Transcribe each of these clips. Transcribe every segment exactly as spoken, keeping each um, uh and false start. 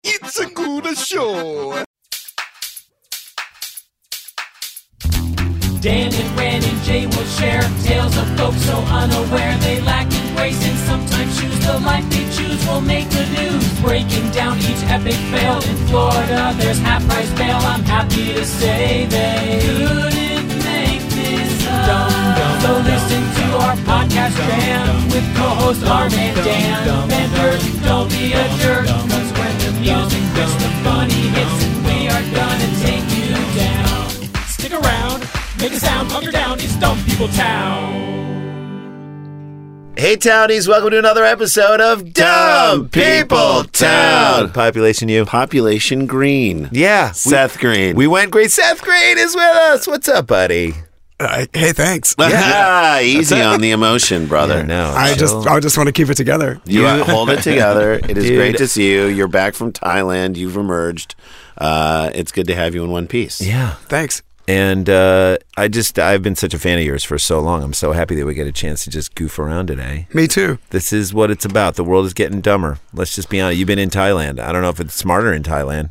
It's a good show. Dan and Ren and Jay will share tales of folks so unaware they lack in grace and sometimes choose the life they choose will make the news. Breaking down each epic fail in Florida, there's half-price bail. I'm happy to say they couldn't make this up. So listen to our podcast jam with co-host Arm and Dan. Bender, don't be a jerk, cause when the music hits, the funny hits, and we are gonna take you down. Stick around. Make a sound, calm down, it's Dumb People Town. Hey, Townies, welcome to another episode of Dumb People Town. Population U. Population Green. Yeah. Seth we, Green. We went great. Seth Green is with us. What's up, buddy? Uh, hey, thanks. Yeah. Easy on the emotion, brother. Yeah, no, I chill. just I just want to keep it together. You hold it together. It is Dude. great to see you. You're back from Thailand. You've emerged. Uh, it's good to have you in one piece. Yeah. Thanks. And uh, I just, I've been such a fan of yours for so long. I'm so happy that we get a chance to just goof around today. Me too. This is what it's about. The world is getting dumber. Let's just be honest. You've been in Thailand. I don't know if it's smarter in Thailand.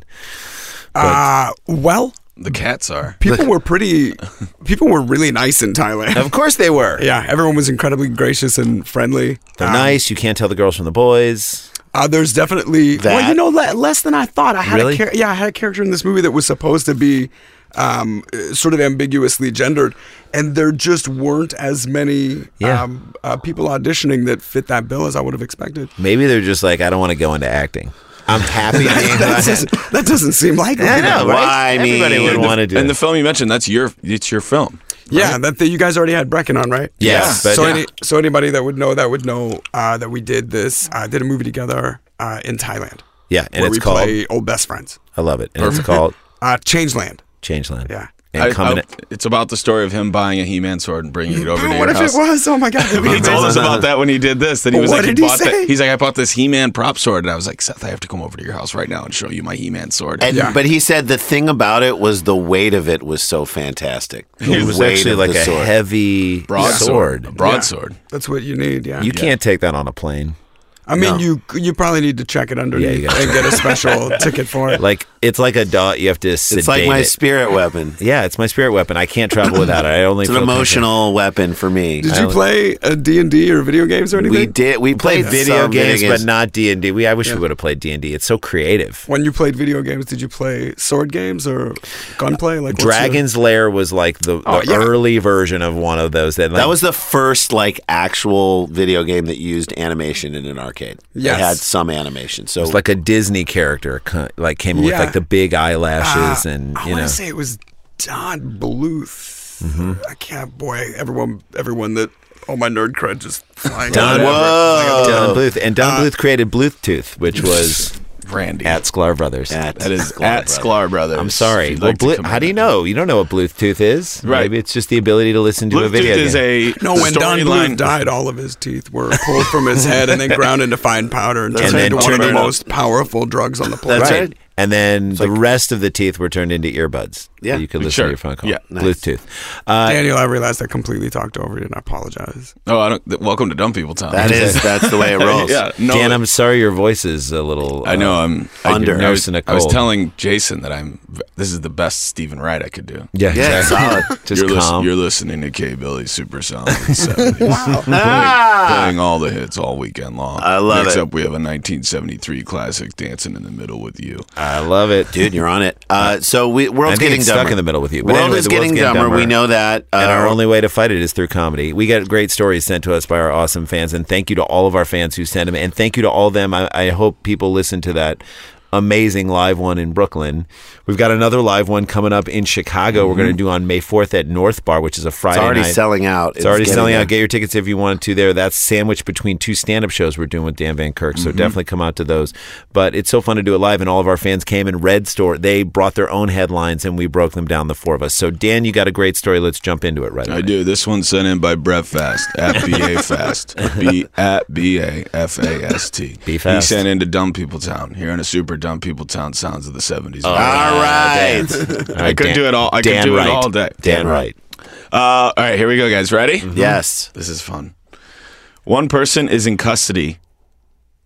Uh, well, The cats are. people were pretty, people were really nice in Thailand. Of course they were. Yeah, everyone was incredibly gracious and friendly. They're Um, nice. You can't tell the girls from the boys. Uh, there's definitely, That- well, you know, le- less than I thought. I had Really? a char- yeah, I had a character in this movie that was supposed to be um, uh, sort of ambiguously gendered, and there just weren't as many Yeah. um, uh, people auditioning that fit that bill as I would have expected. Maybe they're just like, I don't want to go into acting. I'm happy being that, doesn't, that doesn't seem likely. I know, Why, right? I mean- Everybody would And the- want to do And it. the film you mentioned, that's your it's your film. Yeah, that the, you guys already had Brecken on, right? Yes, Yeah. but- so, yeah. any, so anybody that would know that would know uh, that we did this, uh, did a movie together uh, in Thailand. Yeah, and where it's we called, play old best friends. I love it. And it's called Uh, Changeland. Changeland. Yeah. And I- coming I- it's about the story of him buying a He-Man sword and bringing it over to what your if house. it was? Oh my god! that'd be He told amazing. us about that when he did this. That he was What like, did he he bought say? that. He's like, I bought this He-Man prop sword, and I was like, Seth, I have to come over to your house right now and show you my He-Man sword. And, Yeah. But he said the thing about it was the weight of it was so fantastic. The it was weight actually of like the a sword. heavy broadsword, sword. a broadsword. That's what you need. Yeah. You can't take that on a plane. I mean, No. you you probably need to check it underneath Yeah, you gotta and get a special ticket for it. Like it's like a dot. You have to sedate It's like my it. spirit weapon. Yeah, it's my spirit weapon. I can't travel without it. I only It's an feel emotional weapon for me. Did I you don't- play a D and D or video games or anything? We did. We played played video some games, video but not D and D. We I wish we would have played D and D. It's so creative. When you played video games, did you play sword games or gunplay? Like what's your- Dragon's Lair was like the, the Oh, yeah. early version of one of those. That, like, That was the first like actual video game that used animation in an arcade. Yes. It had some animation. So it was like a Disney character, co- like came with Yeah. like the big eyelashes Uh, and I you want know. to say it was Don Bluth. Mm-hmm. I can't. Boy, everyone, everyone that all my nerd cred just flying. Don, all over. Don Bluth, and Don Uh, Bluth created Bluetooth, which was Randy. at Sklar Brothers. At that is Sklar at Brothers. Sklar Brothers. I'm sorry. If you'd Well, like to Blu- come how do you in. know? You don't know what Bluetooth is. Right. Maybe it's just the ability to listen to a Bluetooth video is game. a No, when Don storyline. Bluth died, all of his teeth were pulled from his head and then ground into fine powder and That's turned right. into one of Turned the into- most powerful drugs on the planet. That's right. right. And then the rest of the teeth were turned into earbuds. Yeah. that you could listen Sure. to your phone call. Yeah. Nice. Bluetooth. Uh, Daniel, I realized I completely talked over you, and I apologize. Oh, I don't. th- Welcome to Dumb People Town. That is that's the way it rolls. yeah. No, Dan, I'm sorry your voice is a little. I know. uh, I'm under. I, I, was, Nursing a I was cold. telling Jason that I'm. This is the best Stephen Wright I could do. Yeah, Yeah, exactly. solid. Just you're, lis- calm. you're listening to K Billy Super Sound in the seventies. Wow. playing, Ah! playing all the hits all weekend long. I love Next it. up, we have a nineteen seventy-three classic, "Dancing in the Middle with You." I love it, Dude, you're on it. Uh, so we I world's think getting it's dumber. stuck in the middle with you. But World anyway, is the world's getting getting dumber. dumber. We know that. Uh, And our only way to fight it is through comedy. We get great stories sent to us by our awesome fans, and thank you to all of our fans who send them. And thank you to all of them. I, I hope people listen to that amazing live one in Brooklyn. We've got another live one coming up in Chicago. Mm-hmm. We're going to do on May fourth at North Bar, which is a Friday it's already night. selling out. It's already getting selling there. out. Get your tickets if you wanted to there. That's sandwiched between two stand-up shows we're doing with Dan Van Kirk, so Mm-hmm. definitely come out to those. But it's so fun to do it live, and all of our fans came and read story. They brought their own headlines, and we broke them down, the four of us. So, Dan, you got a great story. Let's jump into it right away. I do. This one's sent in by Brett Fast at B A Fast. B at B A F A S T. Be fast. He sent into Dumb People Town. Here in a super Dumb People Town sounds of the seventies. All right. I could Dan- do it all. I Dan could do Wright. it all day. Dan Wright. Uh, all right, here we go, guys. Ready? Yes. This is fun. One person is in custody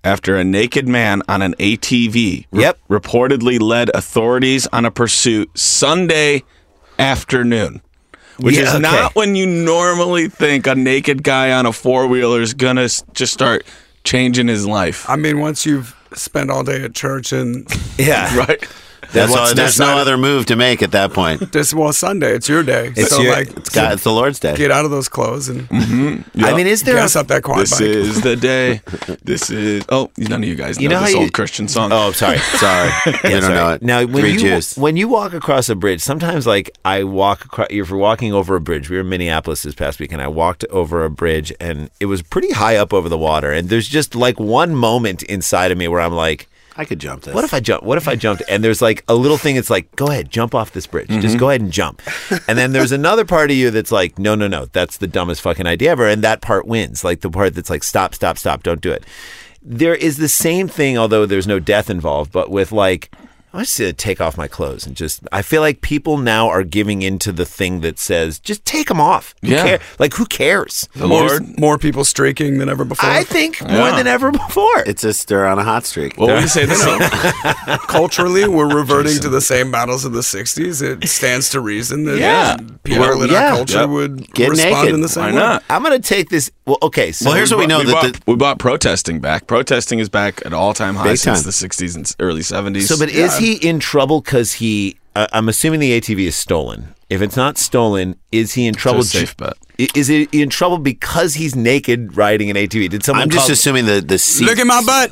after a naked man on an A T V re- Yep. reportedly led authorities on a pursuit Sunday afternoon. Which Yeah, is okay. not when you normally think a naked guy on a four-wheeler is going to s- just start changing his life. I mean, once you've spent all day at church and Yeah. Right? That's what's all, there's no decided- other move to make at that point. this well Sunday, it's your day. It's so your- like, It's, God, it's the Lord's day. get out of those clothes and I mean, is there gas a, up that quad This bike. is the day. This is... Oh, none of you guys know, You know this how you- old Christian song. Oh, sorry. Sorry. You don't know it. Now, when Three you Jews. when you walk across a bridge, sometimes like I walk across. If you're walking over a bridge, we were in Minneapolis this past week, and I walked over a bridge, and it was pretty high up over the water. And there's just like one moment inside of me where I'm like, I could jump this. "What if I jump? What if I jumped?" And there's like a little thing. It's like, "Go ahead, jump off this bridge. Just go ahead and jump." And then there's another part of you that's like, "No, no, no. That's the dumbest fucking idea ever." And that part wins. Like the part that's like, "Stop, stop, stop. Don't do it." There is the same thing, although there's no death involved, but with like, I just uh, take off my clothes and just, I feel like people now are giving into the thing that says, just take them off. Who Yeah. care? Like, who cares? The more, Lord... more people streaking than ever before. I think more Yeah. than ever before. It's a stir on a hot streak. What would you say this Culturally, we're reverting to the same battles of the sixties. It stands to reason that Yeah. people We're- in yeah. our culture Yep. would Get respond naked. in the same Why way. not? I'm going to take this. Well, okay. So Well, here's what we know we, that bought, the, we bought protesting back. Protesting is back at all-time high Big since time. the sixties and early seventies. So, but is he in trouble because he? Uh, I'm assuming the A T V is stolen. If it's not stolen, is he in trouble? It's a safe bet. I- Is he in trouble because he's naked riding an A T V? Did someone? I'm just call- assuming the the seat Look at my butt.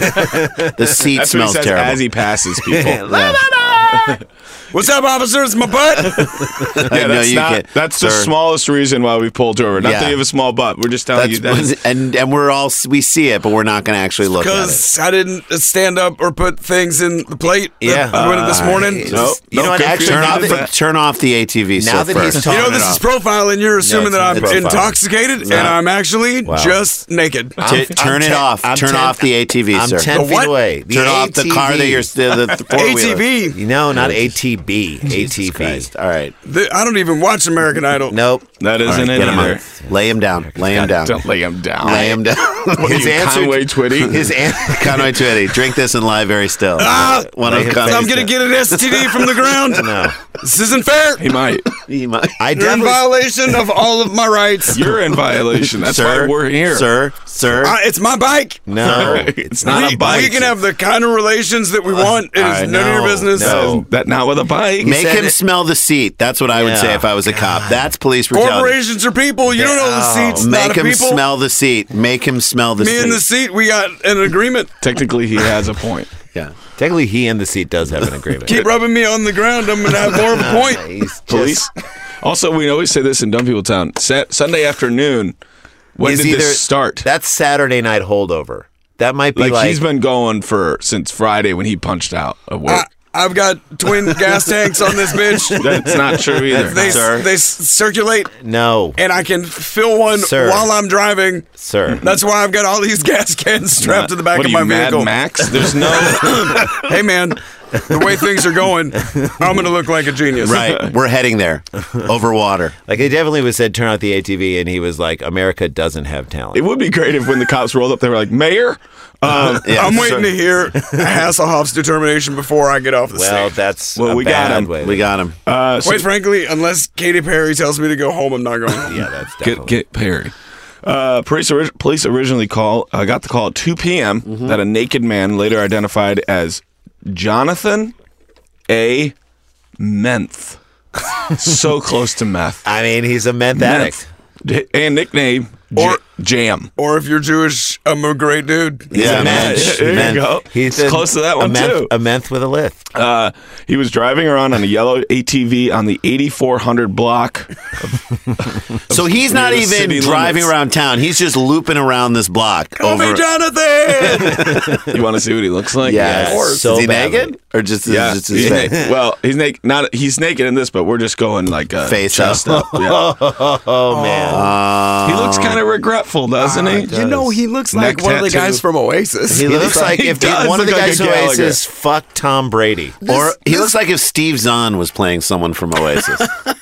the seat That's what he smells says terrible. as he passes people. La, la, la. What's up, officer? It's my butt. Yeah, No, that's you not, can't, that's the sir. smallest reason why we pulled you over. Not Yeah. that you have a small butt. We're just telling you That's, that. and and we're all we see it, but we're not going to actually look at it. Because I didn't stand up or put things in the plate. Yeah. that went in this morning. Uh, Nope. You know what? Good for Actually, you. Turn now off, that, the, turn off the A T V. now so that he's first. talking You know, this is profiling. You're assuming it's that not I'm profiling. intoxicated and I'm actually Wow. just naked. T- I'm- turn I'm it ten- off. I'm turn ten- off the A T V, I'm sir. ten The feet what? away. The turn off the car that you're still the, the four A T V. You know, not A T B. A T V. Christ. All right. The- I don't even watch American Idol. Nope. That All right, isn't it get him either. out. Lay him down. Lay him down. Don't lay him down. Lay him down. His you, answer. Conway Twitty? His answer. Conway Twitty. Drink this and lie very still. Ah! One of Lay him Conway's- I'm gonna get an S T D from the ground. No. This isn't fair. He might. He might- I You're in definitely. violation of all of my rights. You're in violation. That's sir, why we're here. Sir, sir. Uh, it's my bike. No. It's not we, a bike. we can have the kind of relations that we want. It is right, none of no, your business. no. That not with a bike. Make said him it- smell the seat. That's what I would Yeah. say if I was a cop. That's police brutality. Corporations are people. You don't know the Oh. seats. Make not a him people. smell the seat. Make him smell the Me seat. and the seat. We got an agreement. Technically, he has a point. yeah. Technically, he and the seat does have an agreement. Keep rubbing me on the ground. I'm gonna have more of a point. He's just- Police. Also, we always say this in Dumb People Town. Sa- Sunday afternoon. When is did either- this start? That's Saturday night holdover. That might be like, like, he's been going for since Friday when he punched out of work. I, I've got twin gas tanks on this bitch. That's not true either. They Sir. they s- circulate, no, and I can fill one Sir. while I'm driving. sir. That's why I've got all these gas cans strapped to the back what of are my you, Mad vehicle. Max? There's no. Hey man, the way things are going, I'm gonna look like a genius. Right. We're heading there. Over water. Like, it definitely was said, turn out the A T V, and he was like, America doesn't have talent. It would be great if when the cops rolled up, they were like, "Mayor." Um, Yeah, I'm waiting sir. to hear Hasselhoff's determination before I get off the well, stage. that's Well, a we got bad him. way. We got him. uh, so Quite frankly, unless Katy Perry tells me to go home, I'm not going home. yeah, that's get definitely. get Perry. Uh, police, ori- police originally call uh, got the call at two p.m. Mm-hmm. that a naked man, later identified as Jonathan A. Menth, so close to meth, I mean, he's a meth addict. Menth, and nickname J- Or- Jam. Or if you're Jewish, I'm a great dude. He's Yeah, a man. menth. There you Menth. go. He's It's a- close to that a one, menth, too. A menth with a lift. Uh, he was driving around on a yellow A T V on the eighty-four hundred block. So he's not the even city driving limits. around town. He's just looping around this block. Call over. me Jonathan. You want to see what he looks like? Yeah, of course. So is he So badly. naked or just his, Yeah, just his he's face? naked. Well, he's naked. Not he's naked in this, but we're just going like uh, Face chest up. up. Yeah. Oh, man. He looks kind of regretful, doesn't he? You know, he looks Neck like one of the tattoo. guys from Oasis. He looks like he if does one of the look like guys a from Gallagher. Oasis fucked Tom Brady. Or he looks like if Steve Zahn was playing someone from Oasis.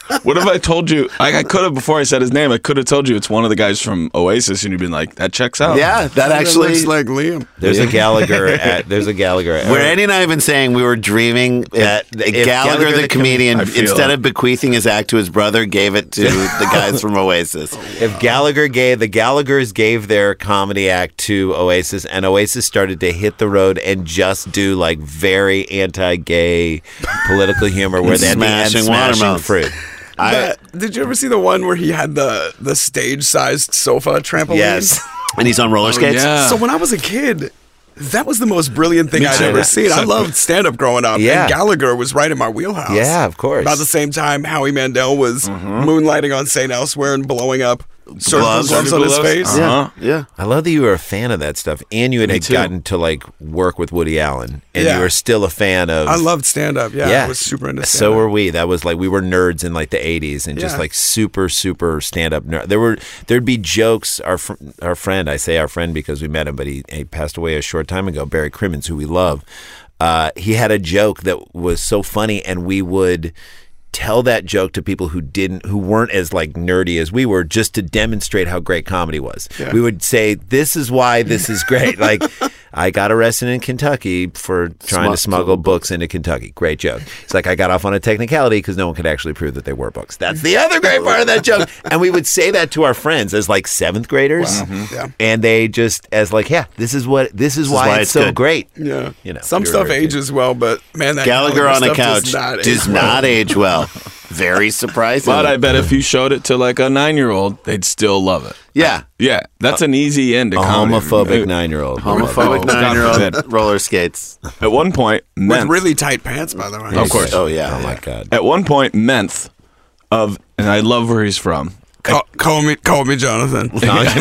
What if I told you? I, I could have before I said his name. I could have told you it's one of the guys from Oasis, and you'd been like, "That checks out." Yeah, that That actually. looks like Liam. There's a Gallagher at. There's a Gallagher. At, Where Andy and I have been saying we were dreaming that if Gallagher, Gallagher the the comedian, com- I feel instead it. of bequeathing his act to his brother, gave it to the guys from Oasis. If Gallagher gave the Gallaghers gave their comedy act to Oasis, and Oasis started to hit the road and just do like very anti-gay political humor, where they had the end Smashing smashing watermelons. fruit. I, The- did you ever see the one where he had the the stage-sized sofa trampoline? Yes, and he's on roller skates. yeah. So when I was a kid, that was the most brilliant thing Me I'd too. ever seen. I loved stand-up growing up. Yeah. And Gallagher was right in my wheelhouse. Yeah, of course. About the same time Howie Mandel was moonlighting on Saint Elsewhere and blowing up surgical Gloves. gloves on his Surgical face. gloves. Uh-huh. Yeah. I love that you were a fan of that stuff, and you had, had too. gotten to like work with Woody Allen, and Yeah. you were still a fan of. I loved stand-up. Yeah, Yeah, I was super into So stand-up. were we. That was like we were nerds in like the eighties, and just Yeah. like super, super stand up nerd. There were there'd be jokes. Our fr- our friend, I say our friend because we met him, but he, he passed away a short time ago. Barry Crimmins, who we love, uh, he had a joke that was so funny, and we would tell that joke to people who didn't who weren't as like nerdy as we were, just to demonstrate how great comedy was. We would say, this is why this is great. Like, I got arrested in Kentucky for trying to smuggle books into Kentucky. Great joke. It's like I got off on a technicality because no one could actually prove that they were books. That's the other great part of that joke. And we would say that to our friends as like seventh graders. Yeah. And they just as like, yeah, this is what this is why, why it's it's so good. great. Yeah. You know, Some we were stuff very ages well, but man, that Gallagher on a stuff couch does not does age well. not age well. Very surprising. But I bet if you showed it to like a nine-year-old, they'd still love it. yeah. Yeah, that's an easy end to A comedy. homophobic nine-year-old. Homophobic Oh, God nine-year-old forbid. roller skates. At one point, With Menth, really tight pants, by the way. Of course. Oh yeah. Oh my god. at one point, Menth of, and I love where he's from. Call, call me, call me, Jonathan.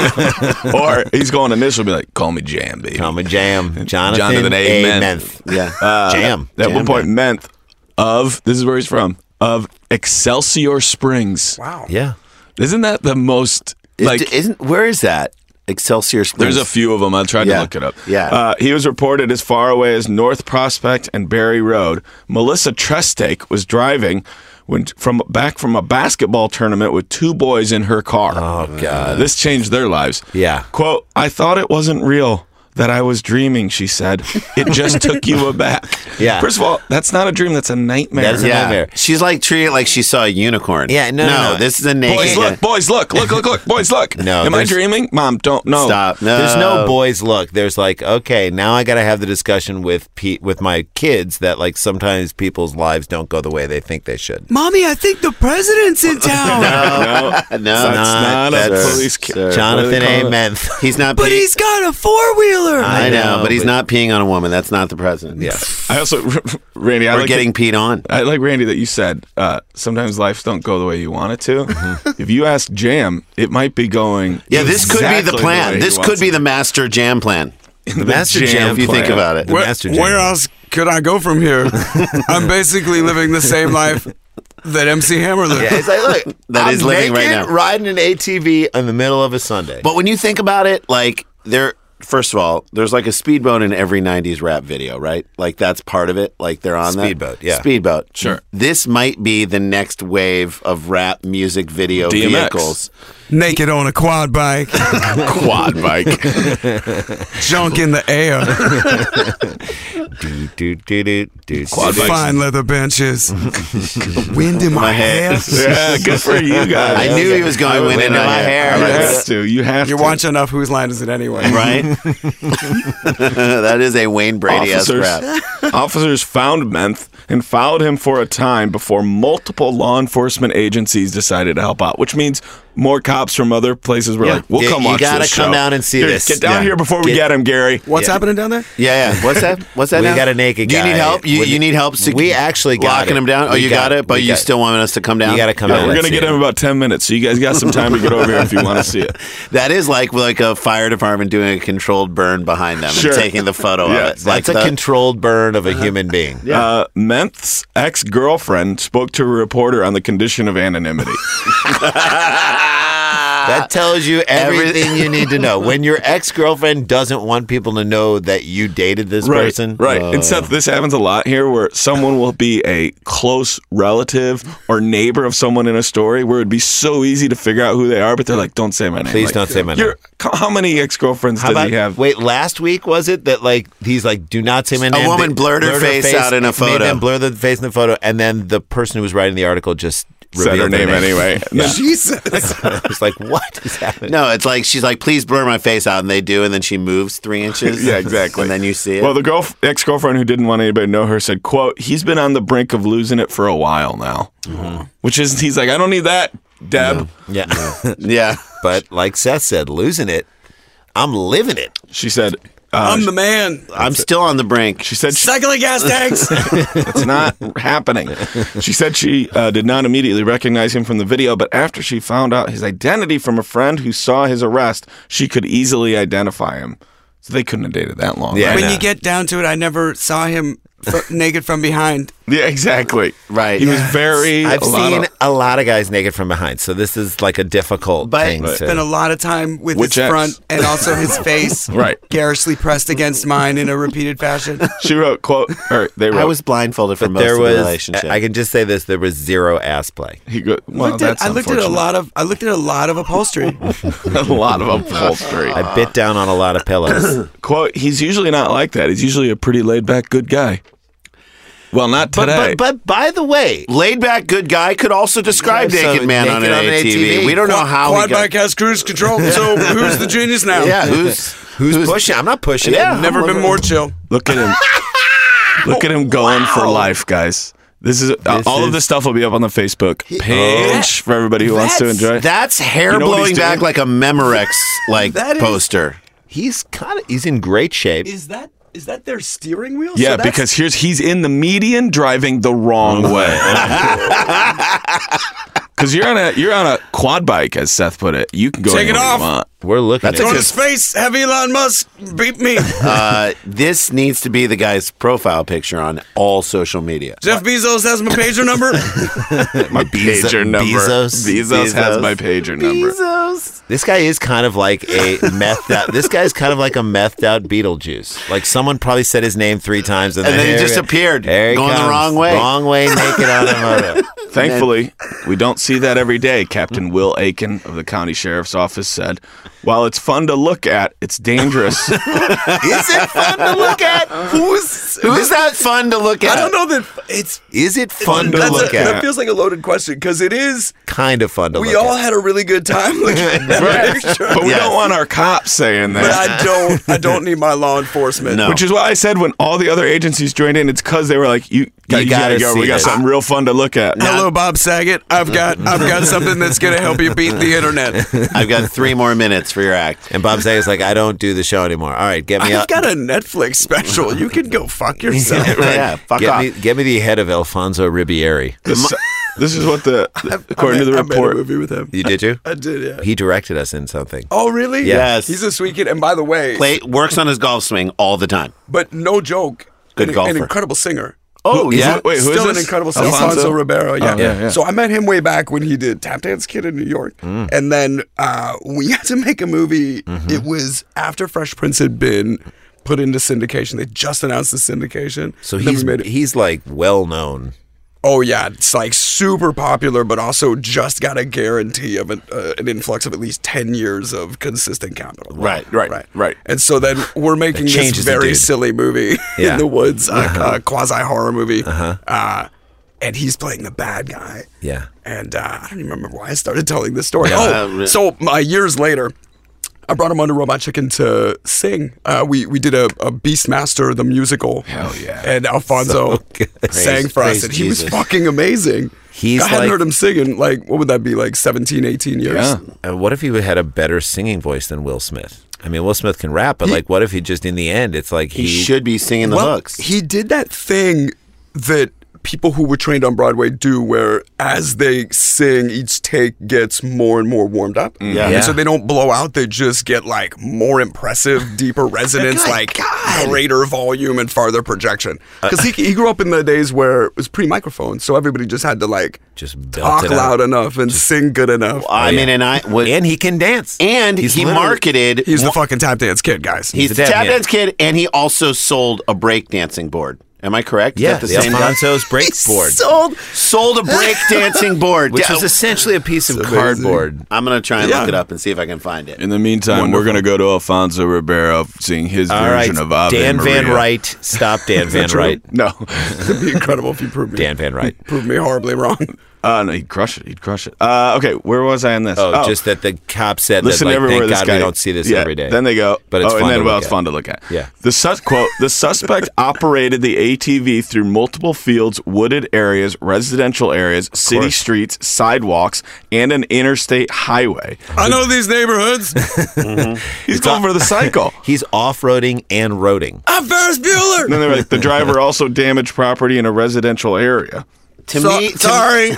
Or he's going initially be like, call me Jam, baby. Come a jam, Jonathan, Jonathan A. A. Menth. Menth. Yeah. Uh, Jam. At Jam one point, Menth of, this is where he's from, of Excelsior Springs. Wow. Yeah. Isn't that the most, Is- like, isn't where is that? Excelsior Springs. there's a few of them. I tried Yeah. to look it up. Yeah. Uh, he was reported as far away as North Prospect and Barry Road. Melissa Trestake was driving when from back from a basketball tournament with two boys in her car. Oh god. This changed their lives. Yeah. Quote, I thought it wasn't real, that I was dreaming, she said. It just took you aback. Yeah. First of all, that's not a dream, that's a nightmare. That is a yeah. nightmare. She's like treating it like she saw a unicorn. Yeah, no, no, no. This is a naked. Boys, look, boys, look, look, look, look, boys, look. No, Am I there's- dreaming? Mom, don't, no. Stop. No. There's no boys look. There's like, okay, now I got to have the discussion with Pete, with my kids that like sometimes people's lives don't go the way they think they should. Mommy, I think the president's in town. No, No, that's not. not a That's- police ca- sir. Jonathan What do they A. call it? Menth. He's not. But peeing- he's got a four-wheeler. I, I know, know, but he's but- not peeing on a woman. That's not the president. Yeah. I also, Randy, I Or like getting that- peed on. I like Randy that you said uh, sometimes lives don't go the way you want it to. Mm-hmm. If you ask Jam, it might be going. Yeah, this could be exactly the way plan. he This wants could be it. the master jam plan. The master jam If you think plan. about it. The Where, Master Jam. where else could I go from here? I'm basically living the same life that M C Hammer lived. Yeah, it's like, look, That I'm is living right naked, now. riding an A T V in the middle of a Sunday. But when you think about it, like there, first of all, there's like a speedboat in every nineties rap video, right? Like that's part of it. Like they're on that Speedboat, yeah. speedboat. Sure. This might be the next wave of rap music video D M X. vehicles. Naked on a quad bike, quad bike. junk in the air, do, do, do, do, do, Quad do. bikes. fine leather benches, wind in my hair. Yeah, good for you guys. I knew he was going wind in my hair. You Right? have to. You have You to. watch enough Whose Line Is It Anyway? Right? That is a Wayne Brady-esque Officers, rap. officers found Menth and followed him for a time before multiple law enforcement agencies decided to help out, which means more cops from other places were Yeah. like, we'll You- come you watch gotta this come show. down and see Here, this. Get down Yeah. here before we Get- get him, Gary. What's Yeah. happening down there? Yeah, yeah. What's that? What's that We now? got a naked Do you guy. need help? You, We- you need help? sec- we actually got locking it. him down? Oh, We you got got, it. it? But We you got it. still want us to come down? You got to come Yeah, down. we're and gonna see get it. him in about ten minutes, so you guys got some time to get over here if you want to see it. That is like like a fire department doing a controlled burn behind them Sure. and taking the photo Yeah. of it. That's Like a the- controlled burn of a human being. Uh, Menth's ex-girlfriend spoke to a reporter on the condition of anonymity. That tells you everything you need to know. When your ex-girlfriend doesn't want people to know that you dated this Right, person. right. And Seth, this happens a lot here where someone will be a close relative or neighbor of someone in a story where it'd be so easy to figure out who they are, but they're like, don't say my name. Please Like, don't say my name. you're- How many ex-girlfriends How does about, he have? wait, last week was it that like he's like, do not say my name. woman They blurred her face out in a made photo. them blur the face in the photo, and then the person who was writing the article just Said her revealed their name anyway. Yeah. Jesus. I was like, what is happening? No, it's like she's like, please blur my face out, and they do, and then she moves three inches. Yeah, exactly. And then you see it. Well, the girl, ex-girlfriend who didn't want anybody to know her said, quote, he's been on the brink of losing it for a while now. Mm-hmm. Which is, he's like, I don't need that, Deb. Yeah. yeah. But like Seth said, losing it, I'm living it. She said, uh, I'm the man. I'm still on the brink. she said, she, Cycling gas tanks. it's not happening. She said she uh, did not immediately recognize him from the video, but after she found out his identity from a friend who saw his arrest, she could easily identify him. So they couldn't have dated that long. Yeah. right? When know. you get down to it, I never saw him f- naked from behind. Yeah, exactly. Right. He was Yeah. very. I've a lot seen of- a lot of guys naked from behind, so this is like a difficult But- thing. Right. to- Spent a lot of time with Which his ex? front and also his face, Right. garishly pressed against mine in a repeated fashion. She wrote, quote, or they wrote. I was blindfolded for but most there of was, the relationship. I can just say this: there was zero ass play. He go, well, Looked at- that's I looked at a unfortunate. lot of I looked at a lot of upholstery. a lot of upholstery. I bit down on a lot of pillows. Quote, he's usually not like that. He's usually a pretty laid back good guy. Well, not but, today. but but by the way, Laid back good guy could also describe Yeah, so naked man on an naked on an A T V. A T V. We don't know how he Quad got. bike has cruise control, so who's the genius now? Yeah, who's who's, pushing? I'm not pushing Yeah. it. Never been more chill. Look at him. Look at him going for life, guys. This is uh, This all of is- this stuff will be up on the Facebook page for everybody who wants to That's- enjoy. That's hair You know what blowing he's back doing? like a Memorex like That is- poster. He's kind of he's in great shape. Is that is that their steering wheel? Yeah, So that's- because here's he's in the median driving the wrong way. Because you're on a you're on a quad bike, as Seth put it. You can go Take it anywhere you off. want. We're looking That's at Go a to good- space, have Elon Musk beat me. Uh, this needs to be the guy's profile picture on all social media. Jeff Bezos has my pager number. My pager number. Bezos? Bezos has Bezos. my pager number. This guy is kind of like a methed out. This guy's kind of like a methed out Beetlejuice. Like someone probably said his name three times and, And then he here- disappeared, There he going the comes. wrong way. Wrong way, naked on a moto. Thankfully, we don't see that every day, Captain Will Aiken of the County Sheriff's Office said. While it's fun to look at, it's dangerous. Is it fun to look at? Who's Who's that fun to look at? I don't know that it's Is it fun to that's look a, at? That feels like a loaded question because it is. Kind of fun to We look all at. had a really good time looking at that Right. picture. But we Yes. don't want our cops saying But that. I don't. I don't need my law enforcement. No. Which is why I said when all the other agencies joined in, it's because they were like, "You, you gotta gotta go. see We got this." something real fun to look at." Hello, Bob Saget. I've got. I've got something that's going to help you beat the internet. I've got three more minutes for your act. And Bob Saget's like, I don't do the show anymore. All right, get me I've up. got a Netflix special. You can go fuck yourself. Yeah, fuck get off. me, get me the head of Alfonso Ribeiri. This, this is what the, according to the I made a report. movie with him. You did you? I did. Yeah. He directed us in something. Oh, really? Yes. He's a sweet kid. And by the way, Play works on his golf swing all the time. but no joke, Good an, golfer. an incredible singer. Oh Is yeah. it- wait, who is Still an this? incredible singer. Alfonso? Alfonso Ribeiro. Yeah. Oh, yeah, yeah. So I met him way back when he did Tap Dance Kid in New York. Mm. And then uh, we had to make a movie. Mm-hmm. It was after Fresh Prince had been put into syndication. They just announced the syndication. So And then he's we made it. he's like well known. Oh yeah, it's like super popular, but also just got a guarantee of an, uh, an influx of at least ten years of consistent capital. Right, right, right. And so then we're making this changes the very dude. silly movie Yeah. in the woods, a uh, uh, quasi horror movie, uh, and he's playing the bad guy. Yeah. And uh, I don't even remember why I started telling this story. Yeah. Oh, so uh, years later, I brought him onto Robot Chicken to sing. Uh, we we did a, a Beastmaster the musical. Hell yeah. And Alfonso sang Praise- for us, praise and he was Jesus. fucking amazing. He's I hadn't like- heard him sing in like what would that be like seventeen, eighteen years? Yeah. And what if he had a better singing voice than Will Smith? I mean, Will Smith can rap, but like, what if he just in the end, it's like He he, should be singing the Well, hooks. he did that thing that people who were trained on Broadway do, where as they sing, each take gets more and more warmed up. Yeah. And Yeah. so they don't blow out, they just get like more impressive, deeper resonance, God, like God. greater volume and farther projection. Because he, he grew up in the days where it was pre-microphone, so everybody just had to like Just belt talk it out. loud enough and sing good enough. I yeah. mean, and I would, And he can dance. and He's he literally- marketed. He's the fucking tap dance kid, guys. He's a the tap tap hand. dance kid, and he also sold a breakdancing board. Am I correct? Is Yeah, that the, the same guy? Alfonso's break He board. Sold sold a breakdancing board, Which Yeah. is essentially a piece of amazing. cardboard. I'm gonna try and Yeah. look it up and see if I can find it. In the meantime, we're going to go to Alfonso Ribeiro sing his All right, version of Ave Dan Maria. Van Wright. Stop Dan Van true? Wright. No. It'd be incredible if you proved me. Dan Van Wright. Proved me horribly wrong. Uh, no, he'd crush it. He'd crush it. Uh, okay, where was I on this? Oh, just that the cop said Listen that, like, everywhere thank this God guy. we don't see this yeah, every day. Then they go, But it's oh, fun and then to well, look it's at. fun to look at. Yeah. The sus- quote: The suspect operated the A T V through multiple fields, wooded areas, residential areas, city course. streets, sidewalks, and an interstate highway. I know these neighborhoods. He's going for the cycle. He's off-roading and roading. I'm Ferris Bueller. And then they're like, the driver also damaged property in a residential area. To So- me, to sorry.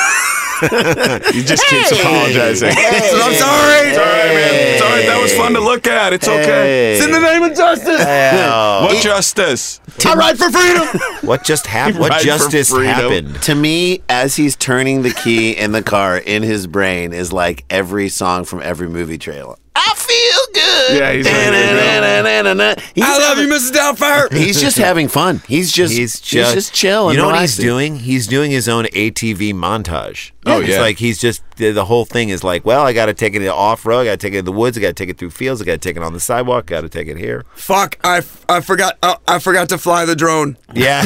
He just keeps apologizing. So I'm sorry. It's all right, man. It's all right. That was fun to look at. It's okay. It's in the name of justice. What justice? I ride for freedom. What just happened? What Ride for justice freedom. happened? To me, as he's turning the key in the car, in his brain is like every song from every movie trailer. I feel good. Yeah, he's ready to go. Da-na-na-na-na-na. He's I love having- you, Missus Doubtfire. He's just having fun. He's just He's just, he's just chill. You and know what he's relaxing. doing? He's doing his own A T V montage. Oh, It's yeah. like he's just the, the whole thing is like, well, I got to take it off road. I got to take it in the woods. I got to take it through fields. I got to take it on the sidewalk. Got to take it here. Fuck! I, I forgot. Uh, I forgot to fly the drone. Yeah.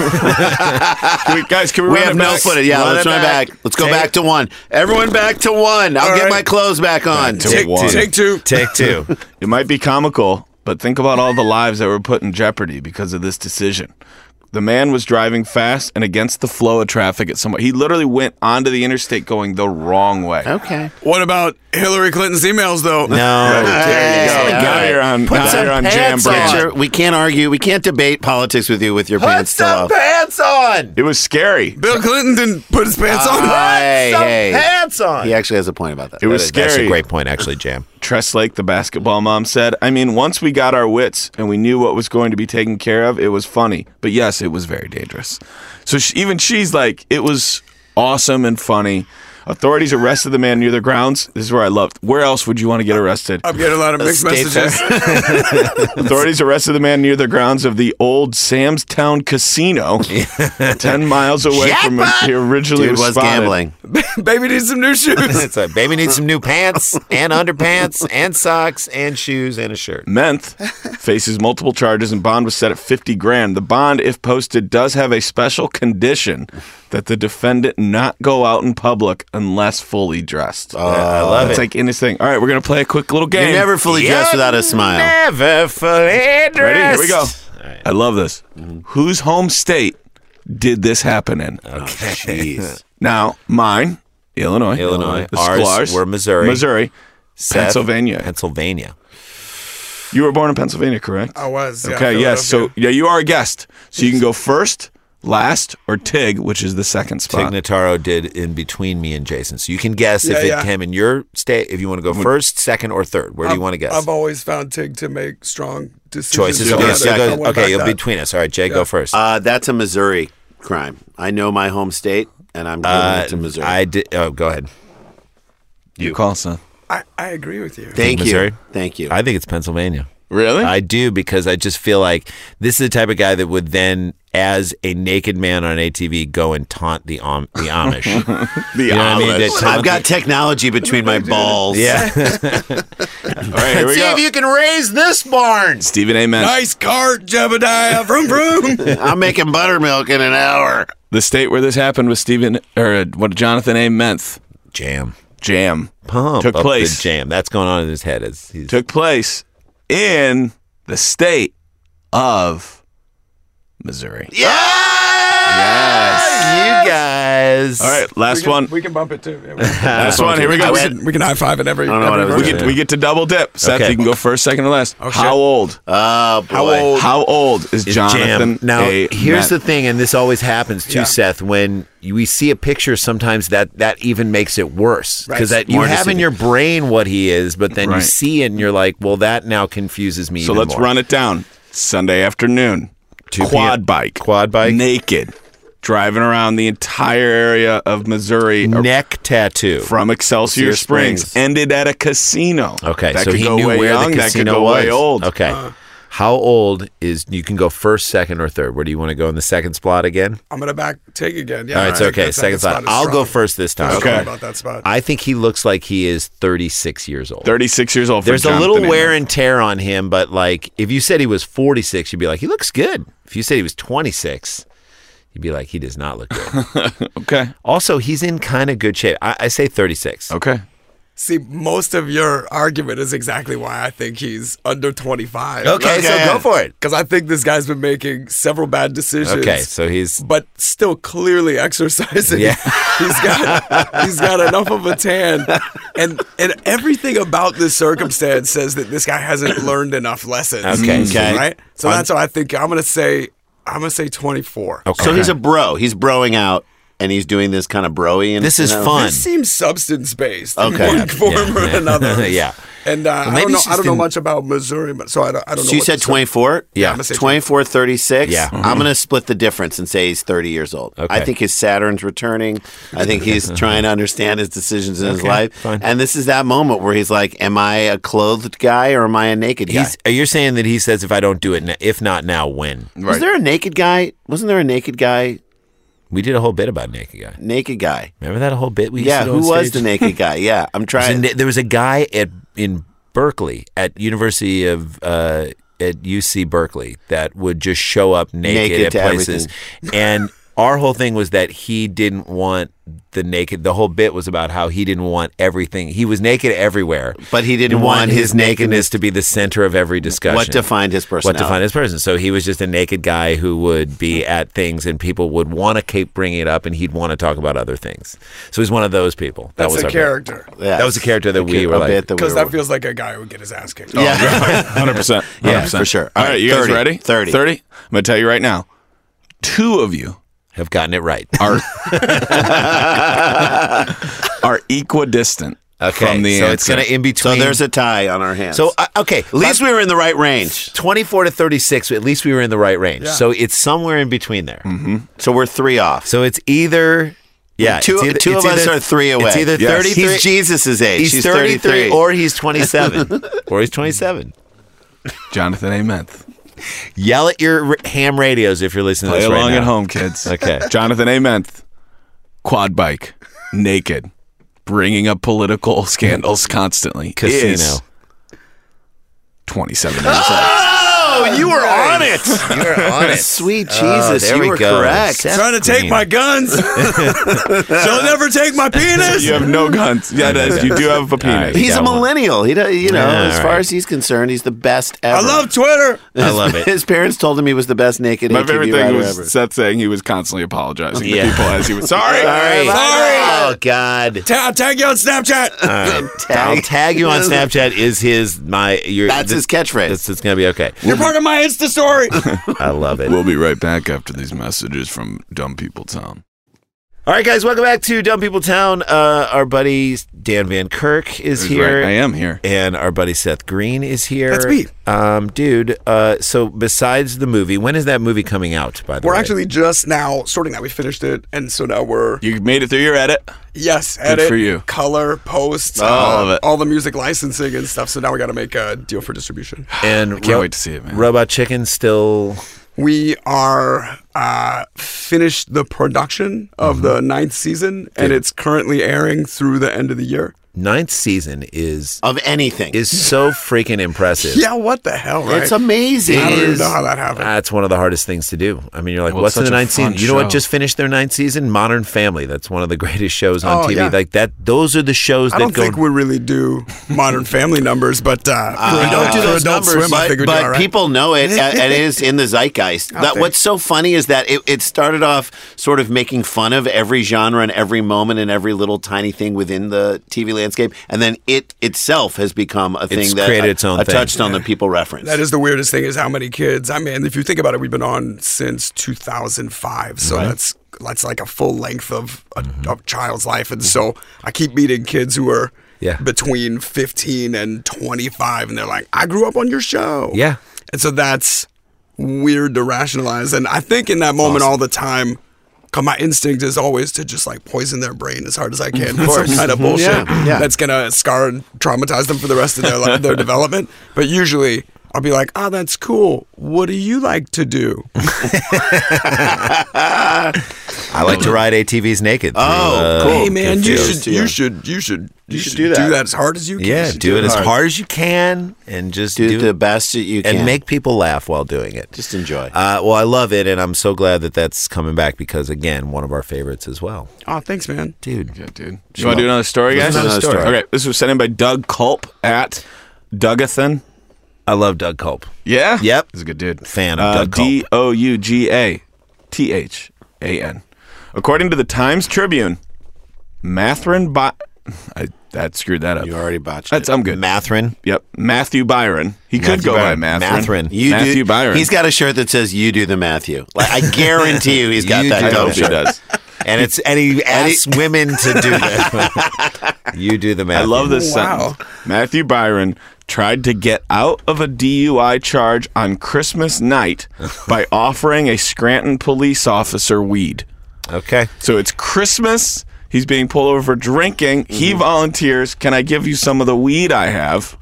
Can we, guys, can we, We run have it no back? footage. Yeah, Run let's it run it back. back. Let's go Take back it. to one. Everyone back to one. I'll All get right. my clothes back on. to Take, one. take two. Take two. It might be comical, but think about all the lives that were put in jeopardy because of this decision. The man was driving fast and against the flow of traffic at some. He literally went onto the interstate going the wrong way. Okay. What about Hillary Clinton's emails, though? No. There you go. Hey, Now all you're on, Put now some you're on jam pants on. brand. Sure, we can't argue. We can't debate politics with you with your pants still off. pants on. It was scary. Bill Clinton didn't put his pants on. Hey, Some hey. pants on. He actually has a point about that. It was That is- That's scary. a great point, actually, Jam. Tress Lake, the basketball mom, said, I mean, once we got our wits and we knew what was going to be taken care of, it was funny. But yes, it was very dangerous. So she, even she's like, it was awesome and funny. Authorities arrested the man near the grounds. This is where I loved. Where else would you want to get arrested? I'm getting a lot of mixed State messages. Authorities arrested the man near the grounds of the old Samstown Casino, ten miles away from where he originally Dude was, was spotted. gambling. Baby needs some new shoes. It's like, baby needs some new pants and underpants and socks and shoes and a shirt. Menth faces multiple charges and bond was set at fifty grand. The bond, if posted, does have a special condition that the defendant not go out in public unless fully dressed. Yeah, I love It's it. like in this thing. All right, we're going to play a quick little game. You're never fully dressed without a smile. Never fully dressed. Ready? Here we go. I love this. Whose home state did this happen in? Jeez. Now, mine, Illinois. Illinois. The Ours Sklar's, were Missouri. Missouri. Seth, Pennsylvania. Pennsylvania. You were born in Pennsylvania, correct? I was. Yeah, Okay, yes. So, Philadelphia. yeah, you are a guest. So you can go first, last, or Tig, which is the second spot. Tig Notaro did in between me and Jason. So you can guess Yeah, if it yeah. came in your state, if you want to go first, second, or third. Where do you want to guess? I've always found Tig to make strong decisions. Choices. Yeah, Okay, yeah, so yeah. you'll I go, went okay, back you'll that. be between us. All right, Jay, go first. Uh, that's a Missouri crime. I know my home state, and I'm giving Uh, it to Missouri. I did. Oh, go ahead. You call, son. I, I agree with you. Thank you. Missouri? Thank you. I think it's Pennsylvania. Really? I do because I just feel like this is the type of guy that would then, as a naked man on A T V, go and taunt the Am- the Amish. the You know what I mean? Amish. That taunt I've got technology between my balls. yeah. All right, here we See go. if you can raise this barn. Stephen A. Menth. Nice cart, Jebediah. Vroom vroom. I'm making buttermilk in an hour. The state where this happened was Stephen, or uh, what Jonathan A. Menth. Jam. Jam. Pump Took up place. the jam. That's going on in his head. As he's Took place in the state of Missouri. Yeah. Yes. You guys. was. All right, last we can, one. We can bump it too. Yeah, we, Last one. Here we go. we, can, we can high five it every. I don't know what every I was We version. get we get to double dip. Seth, Okay. you can go first, second, or last. shit. How old? Oh boy. How old? How old is Is Jonathan? Jam. Now, A. here's the Met? thing, and this always happens too, Yeah. Seth. When we see a picture, sometimes that that even makes it worse because Right. that you More have in deceiving. your brain what he is, but then you Right. see it and you're like, well, that now confuses me. So even let's more. run it down. Sunday afternoon. two Quad p.m. bike. Quad bike. Naked. Driving around the entire area of Missouri. Neck tattoo. From Excelsior Excelsior Springs. Springs. Ended at a casino. Okay, that so could he go knew way where young, the that could casino go was. way old. Okay. Uh. How old is? You can go first, second, or third. Where do you want to go in the second spot again? I'm gonna back take again. Yeah, All right, I it's think okay. that Second spot. is I'll go strong. first this time. I'm Okay. strong about that spot. I think he looks like he is thirty-six years old. thirty-six years old. For There's a Jonathan little A. wear Met. and tear on him, but like if you said he was forty-six, you'd be like, he looks good. If you said he was twenty-six, you'd be like, he does not look good. Okay. Also, he's in kind of good shape. I, I say thirty-six. Okay. See, most of your argument is exactly why I think he's under twenty-five. Okay, so Okay. go for it. Because I think this guy's been making several bad decisions. Okay, so he's but still clearly exercising. Yeah. he's got he's got enough of a tan, and and everything about this circumstance says that this guy hasn't learned enough lessons. Okay. Okay. right. So that's why I think I'm gonna say I'm gonna say twenty-four. okay. So he's a bro. He's broing out, and he's doing this kind of broy. And This is you know? fun. This seems substance based Okay. in Yeah, one form or yeah. another. Yeah. And uh, I maybe don't know. it's I don't just know in- much about Missouri, but so I don't. I don't know. So you what said the- twenty-four? Yeah. I'm gonna say twenty-four, thirty-six. Yeah. I'm going to split the difference and say he's thirty years old. Okay. I think his Saturn's returning. I think he's trying to understand his decisions in his Okay, life. fine. And this is that moment where he's like, am I a clothed guy or am I a naked guy? He's, you're saying that he says if I don't do it, n- if not now, when? Was there a naked guy? Wasn't there a naked guy? We did a whole bit about naked guy. Naked guy. Remember that whole bit we used Yeah, to do who on was stage? the naked guy? Yeah, I'm There was a trying. na- There was a guy at in Berkeley at University of uh, at U C Berkeley that would just show up naked, Naked at to places, and our whole thing was that he didn't want the naked. The whole bit was about how he didn't want everything. He was naked everywhere, But he didn't He want wanted his his nakedness nakedness to be the center of every discussion. What defined his What personality? defined his person. So he was just a naked guy who would be at things and people would want to keep bringing it up and he'd want to talk about other things. So he's one of those people. That That's was a our bit. character. Yeah, That was a character that we a were like- bit that we Because were- that feels like a guy who would get his ass kicked. Yeah. one hundred percent. Yeah, for sure. All All right, right, you guys thirty. ready? thirty. thirty? I'm going to tell you right now. Two of you Have gotten it right. are are equidistant Okay, from the so answer. it's going to in So between. there's a tie on our hands. So uh, okay, at least we were in the right range. twenty-four to thirty-six. At least we were in the right range. Yeah. So it's somewhere in between there. So we're three off. So it's either yeah, two it's either, two it's of us either- are three away. It's either Yes. thirty-three. He's Jesus' age. He's, He's thirty-three, thirty-three. or he's twenty-seven, or he's twenty-seven. Jonathan A. Menth. Yell at your r- ham radios if you're listening Play to this along right now. at home, kids. Okay. Jonathan A. Menth. Quad bike. Naked. Bringing up political scandals constantly. Casino. Is twenty-seven years old. Oh, you were on it. You were on it. Sweet Oh, Jesus, there you we were go. correct. Seth Trying to take Green. my guns. She'll never take my penis. You have no guns. Yeah, it is. You do have a penis. right. He's got a one. millennial. He, does, you know, Yeah, as all far right. as he's concerned, he's the best ever. I love Twitter. I love it. His parents told him he was the best naked My A T V favorite thing rider was ever. Seth saying he was constantly apologizing Yeah. to people as he was sorry. Sorry. Sorry. Oh God. Ta- I'll tag you on Snapchat. All right. Tag. I'll tag you on Snapchat. Is his my? Your, That's his catchphrase. It's, it's gonna be okay. You're part of my Insta story. I love it. We'll be right back after these messages from Dumb People Town. All right, guys, welcome back to Dumb People Town. Uh, our buddy Dan Van Kirk is That's here. right, I am here. And our buddy Seth Green is here. That's me. Um, dude, uh, so besides the movie, when is that movie coming out, by the We're way? actually just now sorting that. We finished it, and so now we're You made it through your edit. yes, edit, for you. color, post, All uh, of it. all the music licensing and stuff. So now we got to make a deal for distribution. And I can't wait to see it, man. Robot Chicken still... We are uh, finished the production of Mm-hmm. the ninth season, and it's currently airing through the end of the year. ninth season is Of anything. is so freaking impressive. Yeah, what the hell, right? It's amazing. I don't even is- know how that happened. That's one of the hardest things to do. I mean, you're like, Well, what's it's in the such a ninth season? fun You know what show. just finished their ninth season? Modern Family. That's one of the greatest shows on Oh, T V. yeah. Like that. Those are the shows I that don't go. think we really do Modern Family numbers, but uh, for We don't do for those Adult numbers, Swim, I but, figured but you all right. people know it, and it is in the zeitgeist. That, there. what's so funny is that it, it started off sort of making fun of every genre and every moment and every little tiny thing within the T V landscape, and then it itself has become a thing It's that created a, its own a thing. touchstone that people reference. That is the weirdest thing is how many kids. I mean, if you think about it, we've been on since two thousand five, so that's that's like a full length of a, a child's life, and so I keep meeting kids who are Yeah. between fifteen and twenty-five, and they're like, "I grew up on your show." Yeah. and so that's weird to rationalize, and I think in that moment all the time. 'Cause my instinct is always to just like poison their brain as hard as I can with some kind of bullshit Yeah, yeah. that's gonna scar and traumatize them for the rest of their li- their development. But usually I'll be like, "Oh, that's cool. What do you like to do?" I like to ride A T Vs naked. through, Oh, uh, cool. Hey man, good you fields. should, you should you should you should should do do that. that. as hard as you can. Yeah, You should do it as hard. hard as you can, and just do do the best that you can. and make people laugh while doing it. Just enjoy. Uh, well, I love it, and I'm so glad that that's coming back because, again, one of our favorites as well. Oh, thanks, man. Dude, Yeah, dude. You want to do another story, Let's guys? do another story. Okay, this was sent in by Doug Culp at Dougathan. I love Doug Culp. Yeah? Yep. He's a good dude. Fan of uh, Doug Culp. D O U G A T H A N. According to the Times Tribune, Matherin By... I, that screwed that up. You already botched That's, it. I'm good. Matherin. Yep. Matthew Byron. He could Matthew go Byron. by Matherin. Matherin. You Matthew do, Byron. He's got a shirt that says "You do the Matthew." Like I guarantee you, he's got You that. do I the dope hope he shirt. does. And it's and he asks women to do that. You do the math. I love this Wow. sentence. Matthew Byron tried to get out of a D U I charge on Christmas night by offering a Scranton police officer weed. Okay. So it's Christmas. He's being pulled over for drinking. He volunteers. Can I give you some of the weed I have?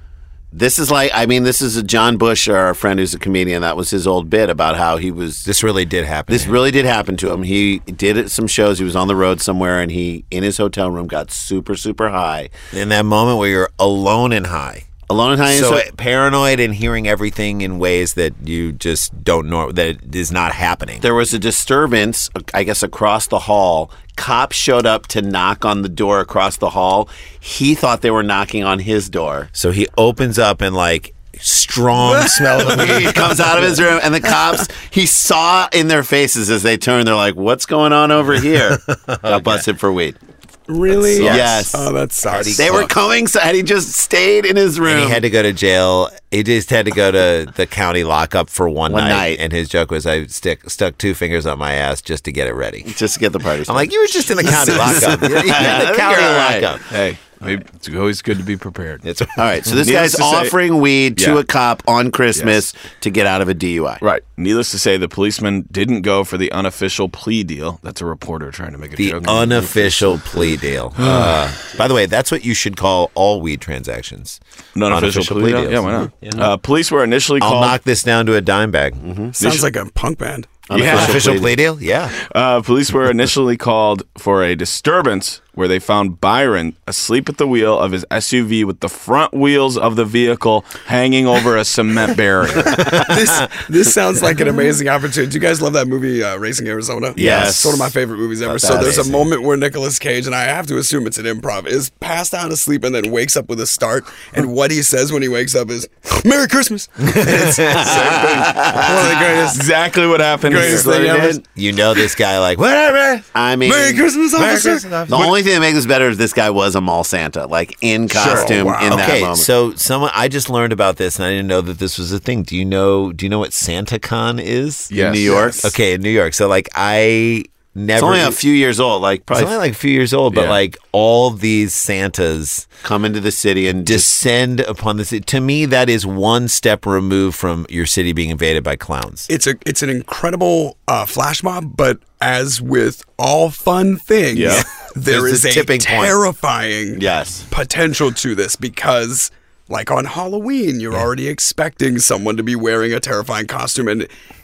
This is like, I mean, this is a John Bush, our friend who's a comedian. That was his old bit about how he was. This really did happen. This really did happen to him. He did it some shows. He was on the road somewhere, and he in his hotel room got super, super high, in that moment where you're alone and high. alone and high. and So so paranoid and hearing everything in ways that you just don't know that is not happening. there was a disturbance, I guess, across the hall. Cops showed up to knock on the door across the hall. He thought they were knocking on his door. So he opens up and like strong smell of He weed. comes out of his room, and the cops, he saw in their faces as they turned, they're like, "What's going on over here?" Got busted for weed. Really? Yes. Oh, that sucks. They were coming, so had he just stayed in his room. And he had to go to jail. He just had to go to the county lockup for one, One night. night. And his joke was, "I stick stuck two fingers up my ass just to get it ready." just to get the party I'm started. like, "You were just in the county lockup. You're in I the think county you're all right. lockup." Hey, maybe it's always good to be prepared. It's All right, so this Needless guy's to say- offering weed to Yeah. a cop on Christmas to get out of a D U I. Right. Needless to say, the policeman didn't go for the unofficial plea deal. That's a reporter trying to make a the joke. unofficial plea deal. Uh, by the way, that's what you should call all weed transactions. An unofficial, unofficial plea plea deal? deals. Yeah, why not? Uh, police were initially I'll called. knock this down to a dime bag. Sounds like a punk band. Yeah. Unofficial plea deal? Yeah. Uh, police were initially called for a disturbance where they found Byron asleep at the wheel of his S U V with the front wheels of the vehicle hanging over a cement barrier. this this sounds like an amazing opportunity. Do you guys love that movie, uh, Racing Arizona? Yes. It's one of my favorite movies ever. That's So there's a amazing. moment where Nicolas Cage, and I have to assume it's an improv, is passed out asleep and then wakes up with a start. And what he says when he wakes up is, "Merry Christmas." And it's the same thing. One of the greatest. Exactly what happened here. Greatest thing ever. You know this guy like, whatever. I mean, Merry Christmas, Merry officer. Christmas, officer. the only thing that makes this better is this guy was a mall Santa, like in costume wow. in that Okay, moment. so someone I just learned about this and I didn't know that this was a thing. Do you know do you know what SantaCon is? Yes. in New York. Yes. Okay, in New York. So like I never It's only a few years old, like It's probably only like a few years old, but Yeah. like all these Santas come into the city and just descend upon the city. To me, that is one step removed from your city being invaded by clowns. It's a it's an incredible uh, flash mob, but as with all fun things, Yeah. there There's is this a tipping point. terrifying Yes. potential to this because, like on Halloween, you're already expecting someone to be wearing a terrifying costume, and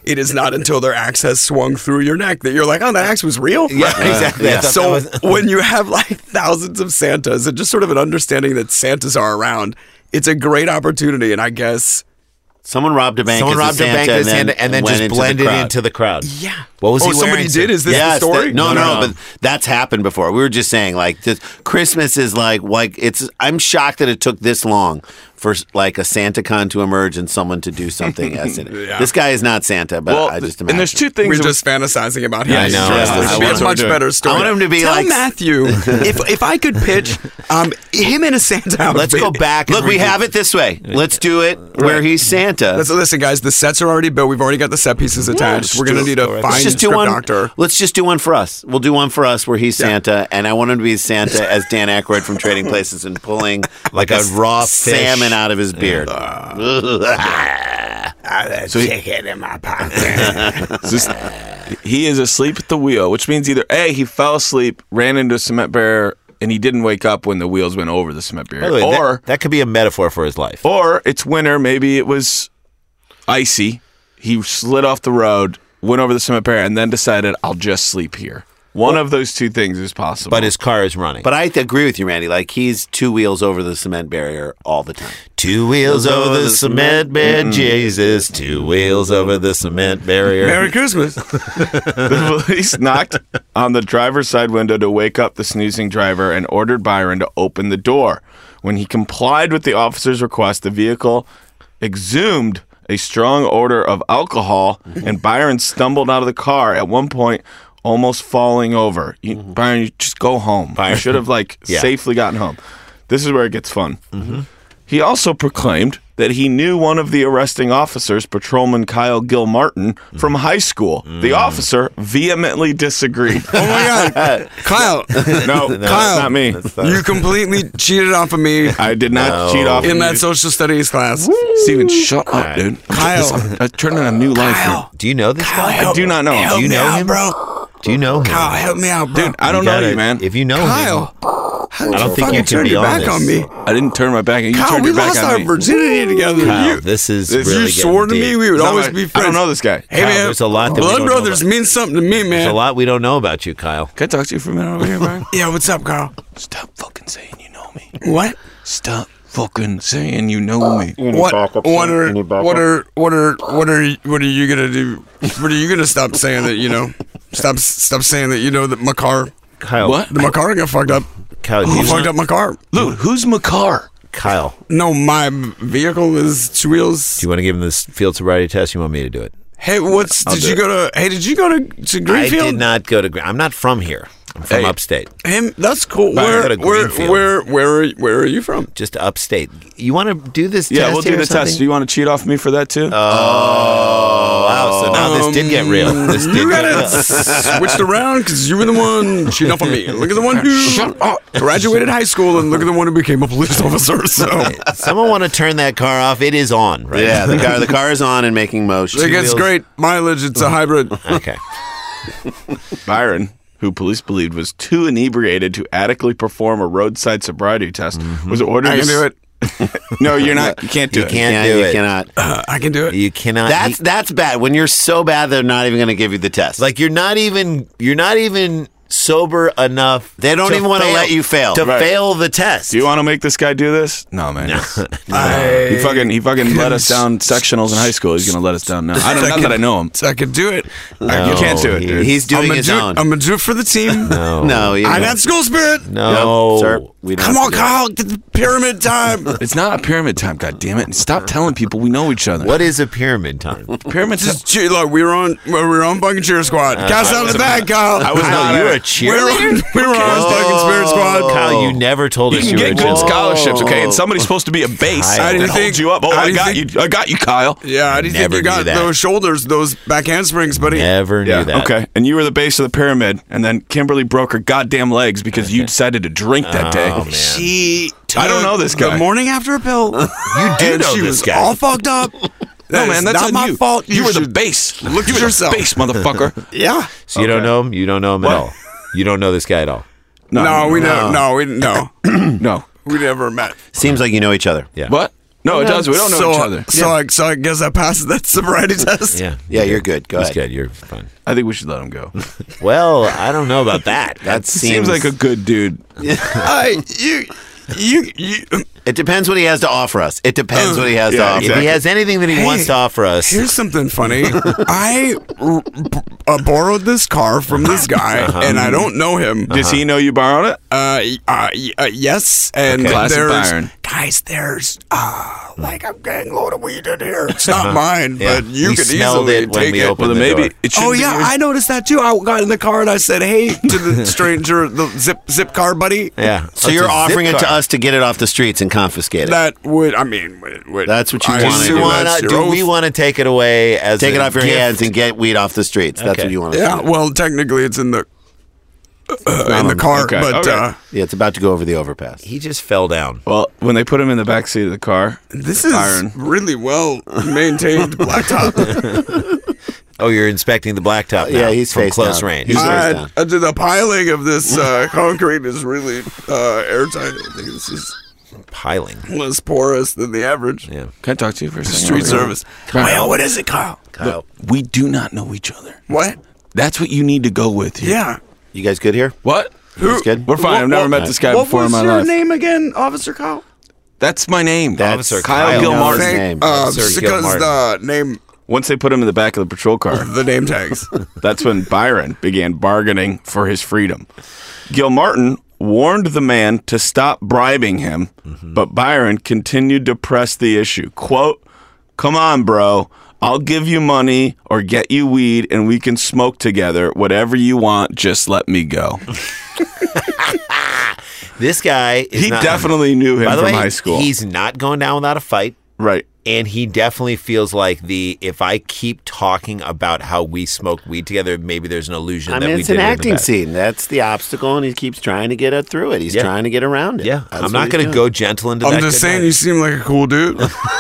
it is not until their axe has swung through your neck that you're like, oh, that axe was real? Yeah, exactly. I thought So that was- when you have like thousands of Santas and just sort of an understanding that Santas are around, it's a great opportunity. And I guess, Someone robbed a bank. Someone as robbed a Santa bank as Santa and then went just into the blended crowd. into the crowd. yeah. What was oh, he somebody wearing? did? Is this Yes, the story? that- no, no, No, no. but that's happened before. We were just saying, like, this, Christmas is like, like it's. I'm shocked that it took this long for like a SantaCon to emerge and someone to do something as in it. Yeah. This guy is not Santa, but Well, I just and imagine. there's two things. We're that- just fantasizing about him. Yeah, I know. dressed. Yeah, It I should be want a him much to- better story. I want him to be Tell like- Matthew, if if I could pitch um, him in a Santa outfit. Let's go back. Look, and we redo- have it this way. Let's do it where he's Santa. Let's listen, guys. The sets are already built. We've already got the set pieces attached. We're gonna need a Let's fine Let's just do script one. doctor. Let's just do one for us. We'll do one for us where he's Santa, and I want him to be Santa as Dan Aykroyd from Trading Places and pulling Like a raw fish. salmon out of his beard. So chicken in my pocket. Just- he is asleep at the wheel, which means either A, he fell asleep, ran into a cement barrier, and he didn't wake up when the wheels went over the cement By barrier. the way, that- or, that, could be a metaphor for his life. or it's winter, maybe it was icy. He slid off the road, went over the cement barrier, and then decided, I'll just sleep here. One of those two things is possible. But his car is running. But I agree with you, Randy. Like, he's two wheels over the cement barrier all the time. Two wheels over the cement barrier, Jesus. Two wheels over the cement barrier. Merry Christmas. The police knocked on the driver's side window to wake up the snoozing driver and ordered Byron to open the door. When he complied with the officer's request, the vehicle exhumed a strong odor of alcohol, and Byron stumbled out of the car at one point, almost falling over. You, Byron, you just go home. You should have like Yeah. safely gotten home. This is where it gets fun. He also proclaimed that he knew one of the arresting officers, Patrolman Kyle Gilmartin, from high school. The officer vehemently disagreed. Oh my God, Kyle, no, No, Kyle, not me. you completely cheated off of me I did not No. cheat off in of that you. social studies class. Steven, shut up, dude. Kyle. I'm, I'm turning a new life here. Do you know this guy? I do not know him. Help Do you me know out, him? bro. Do you know him? Kyle, help me out, bro. Dude, I don't know gotta- you, man. If you know him, Kyle, how did I don't you think you fucking can turn be your on back this. on me? I didn't turn my back. You Kyle, turned we your back lost on our me. virginity together. Kyle, you, this is you really swore to getting me deep. we would It's not always my- be I friends. don't know this guy. Hey, Kyle, man, there's a lot that we blood don't know brothers about. mean something to me, There's man. a lot we don't know about you, Kyle. Can I talk to you for a minute over here, Brian? Yeah, what's up, Kyle? Stop fucking saying you know me. What? Stop fucking saying you know me. What? What are? What are? What are? What are? What are you gonna do? What are you gonna stop saying that you know? Stop! Stop saying that you know that my car. Kyle. What? The my car got fucked up. Kyle, do Who you fucked know- up my car? Luke, who's Makar? Kyle, No, my vehicle is two wheels. do you want to give him this field sobriety test? You want me to do it? Hey, what's? Did do you it. go to? Hey, did you go to, to I Greenfield? did not go to. Gre- I'm not from here. I'm from Hey. upstate. Him? That's cool. I Where? go to Where? Greenfield. Where? Where? Are, where are you from? Just upstate. You want to do this Yeah, test we'll do here or the something? test. Do you want to cheat off me for that too? Oh, wow. So now this did get real. This did You get got real. it switched around because you were the one cheating off on me. Look at the one who Shut up. graduated high school, and look at the one who became a police officer. So Someone want to turn that car off? It is on, right? Yeah, the car the car is on and making motion. it gets wheels. great mileage. It's a hybrid. Okay. Byron, who police believed was too inebriated to adequately perform a roadside sobriety test, was ordered I to can do it. No, you're not. You can't do You it. can't Yeah, do you it. cannot. Uh, I can do it. You cannot. That's you- that's bad. When you're so bad, they're not even going to give you the test. like you're not even. You're not even sober enough. They don't even wanna fail- let you fail. to Right. fail the test. Do you want to make this guy do this? No, man. I, He fucking he fucking let us down sectionals in high school. He's gonna let us down now. I don't not that I know him. I can do it. No, You can't do it, he- dude. He's doing I'm gonna his do, own. I'm gonna do it for the team. No. no, you I know. got school spirit. No. Yep, sir. We don't Come have on, to do it. Kyle. Get the pyramid time. It's not a pyramid time. God damn it! And stop telling people we know each other. What is a pyramid time? pyramid time? Just cheer, look, we were on. We were on fucking cheer squad. Cast out of the bag, Kyle. I was Kyle, not you were a- a We were cheerleader. on. We were on fucking spirit squad. Kyle, you never told You us can you were a get good cheerleader. scholarships, okay? And somebody's supposed to be a base How do you that think- holds you up. Oh, how do I you got think- you. I got you, Kyle. Yeah, how do you think Never you got knew that. those shoulders, those back handsprings, buddy? Never knew that. Okay. And you were the base of the pyramid, and then Kimberly broke her goddamn legs because you decided to drink that day. Oh, man. She. Took I don't know this guy. The morning after a pill. You do and know she this was guy. all fucked up. No, That man, is that's not on my you. fault. You, were the should- base. Look you at were yourself. the base, motherfucker. Yeah. So you don't know him? You don't know him at What? all? You don't know this guy at all? No, we never. No, we no. No. We never met. Seems like you know each other. Yeah. What? No, it does. We don't know so, each other. So, I, so I guess I passed that sobriety test. Yeah. Yeah, you're good. Go That's ahead. good. You're fine. I think we should let him go. Well, I don't know about that. That Seems like a good dude. I, you, you, you. It depends what he has to offer us. It depends what he has to Yeah, offer. If exactly. he has anything that he Hey, wants to offer us, Here's something funny. I r- b- uh, borrowed this car from this guy, Uh-huh. and I don't know him. Does he know you borrowed it? Uh, y- uh, y- uh yes, and Okay. Classic there's Byron. guys. There's uh, like a gang load of weed in here. It's not mine, Yeah. but you We could smelled easily it when take we it. opened Well, then the maybe door. it should Oh be yeah, yours. I noticed that too. I got in the car and I said, "Hey" to the stranger, the zip zip car buddy. yeah. So It's you're a zip offering it to car. us to get it off the streets and confiscate it. That would, I mean, would, would, That's what you I wanna assume do. Wanna- that's your do oath. we want to take it away as Take a it off your gift? hands and get weed off the streets. That's Okay. what you want to Yeah, do. well, technically it's in the uh, in the car, Okay, but okay. uh, Yeah, it's about to go over the overpass. He just fell down. Well, when they put him in the back seat of the car, this is Byron. really well maintained blacktop. Oh, you're inspecting the blacktop now Yeah, he's from face close down. range. He's- Uh, down. uh, the piling of this uh, concrete is really uh, airtight. I think this is Piling. less porous than the average. Yeah. can I talk to you for a second? Street service. Well, what is it, Kyle? Kyle. We do not know each other. What? That's what you need to go with here. Yeah. You guys good here? What? You guys good? We're fine. What- I've never what- met this guy what before in was my your life. name again, Officer Kyle? That's my name. That's Officer Kyle Kyle. Gilmartin. His Thank- name. uh, Officer because Gilmartin. the name, Once they put him in the back of the patrol car, the name tags. that's when Byron began bargaining for his freedom. Gilmartin warned the man to stop bribing him, but Byron continued to press the issue. Quote, "Come on, bro. I'll give you money or get you weed and we can smoke together. Whatever you want, just let me go." This guy is He not, definitely knew him by the from way, high school. He's not going down without a fight. Right. And he definitely feels like the if I keep talking about how we smoke weed together, maybe there's an illusion I that mean, we it's did an it in the acting past. scene. That's the obstacle, and he keeps trying to get it through it. He's Yeah. trying to get around it. Yeah, That's I'm what not he's going to doing. go gentle into I'm that. just good saying, night. you seem like a cool dude.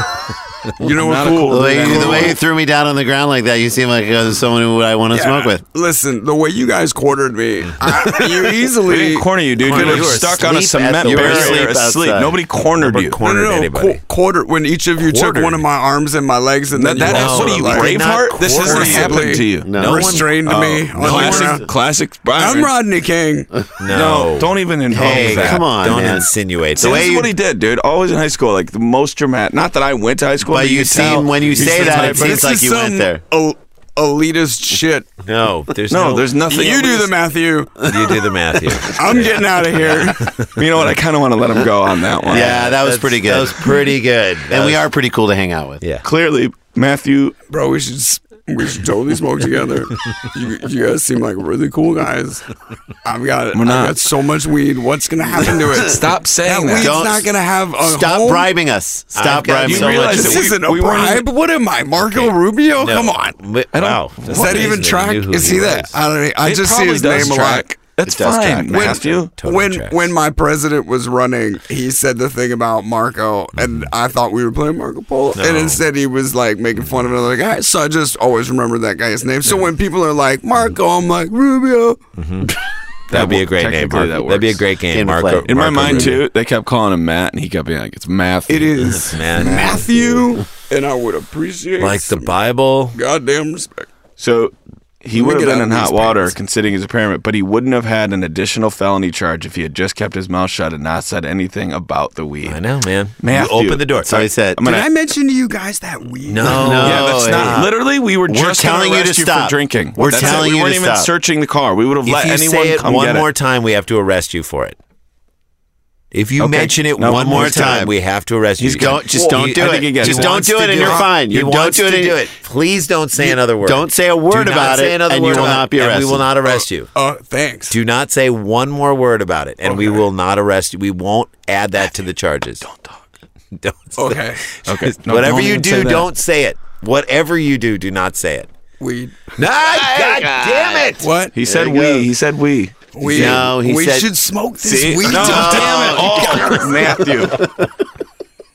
You know what Not a cool? cool The way, dude. the way you threw me down on the ground like that, you seem like uh, someone who I want to Yeah. smoke with. Listen, the way you guys quartered me, I, you We easily didn't corner you, dude. Corner You were you were stuck on a asleep at cement the- You were barrier asleep asleep. outside. Nobody cornered Nobody you. cornered no, no, no, anybody. qu- quarter when each of you Quartered. took one of my arms and my legs and then That, you that, also what are you, like, Braveheart? This hasn't forcibly happened to you. No. No one- restrained Oh, me. on the classic, ground. classic Byron. I'm Rodney King. no, No, don't even invoke Hey, that. come on, Don't man. insinuate. So that. this is you- what he did, dude. Always in high school, like the most dramatic. Not that I went to high school, But but you could tell seem when you he's say the that, type- it seems This like is you went some there. el- elitist shit. No, there's no, no. there's nothing. You do the Matthew. You do the Matthew. I'm getting out of here. You know what? I kind of want to let him go on that one. Yeah, that was That's- pretty good. That was pretty good. That and we was- are pretty cool to hang out with. Yeah. Clearly, Matthew. Bro, we should s- we should totally smoke together. You, you guys seem like really cool guys. I've got I've not. got so much weed. What's gonna happen to it? Stop That saying that. weed's Don't- not gonna have a Stop home. bribing us. Stop I've got bribing you so us. realize much- This that we- isn't a we weren't bribe. What am I, Marco Rubio? No. Come on. Wi- I don't- Wow. Does that even track? Is he that? I don't. I It just see probably his does name a track. lot. That's It does fine, track. When- Matthew. Totally when tracks. when my president was running, he said the thing about Marco, and I thought we were playing Marco Polo, and No. instead he was like making fun of another guy. So I just always remember that guy's name. So when people are like Marco, I'm like Rubio. That'd be a great name. Technically, Marco. that That'd be a works. great game, Game to Marco. play. In my Marco mind Rubio. too, they kept calling him Matt, and he kept being like, "It's Matthew." It is Man. Matthew, and I would appreciate Like the some Bible. goddamn respect. So he Let me would have get been out in of hot these water pants. considering his impairment, but he wouldn't have had an additional felony charge if he had just kept his mouth shut and not said anything about the weed. I know, man. Matthew. You open the door. So he said, I'm Did gonna- I mention to you guys that weed? No. Yeah, that's Oh, not. yeah. Literally, we were We're just gonna telling you arrest to you stop. for drinking. We're That's it. telling we you weren't to even stop. searching the car. We would have If let you anyone say it come one get more it. time, we have to arrest you for it. If you Okay. mention it No, one one more more time, time. we have to arrest you. He's go- just Well, don't he- do I it. think he gets Just He don't wants do to it and you're fine. He You don't wants do it to and- do it. Please don't say another word. don't say a word Do not about say it, another and word you will about not it, be and we arrested. will not arrest you. Oh, thanks. Do not say one more word about it, and we Okay. will not arrest you. We won't add that to the charges. Don't talk. Don't say- Okay. Okay. No, Whatever don't you even say do, that. don't say it. Whatever you do, do not say it. Weed. Nah, God damn it! What? He said he we. goes. He said we. We, No, he we said- should smoke this See? weed. No, damn it. Oh, Matthew.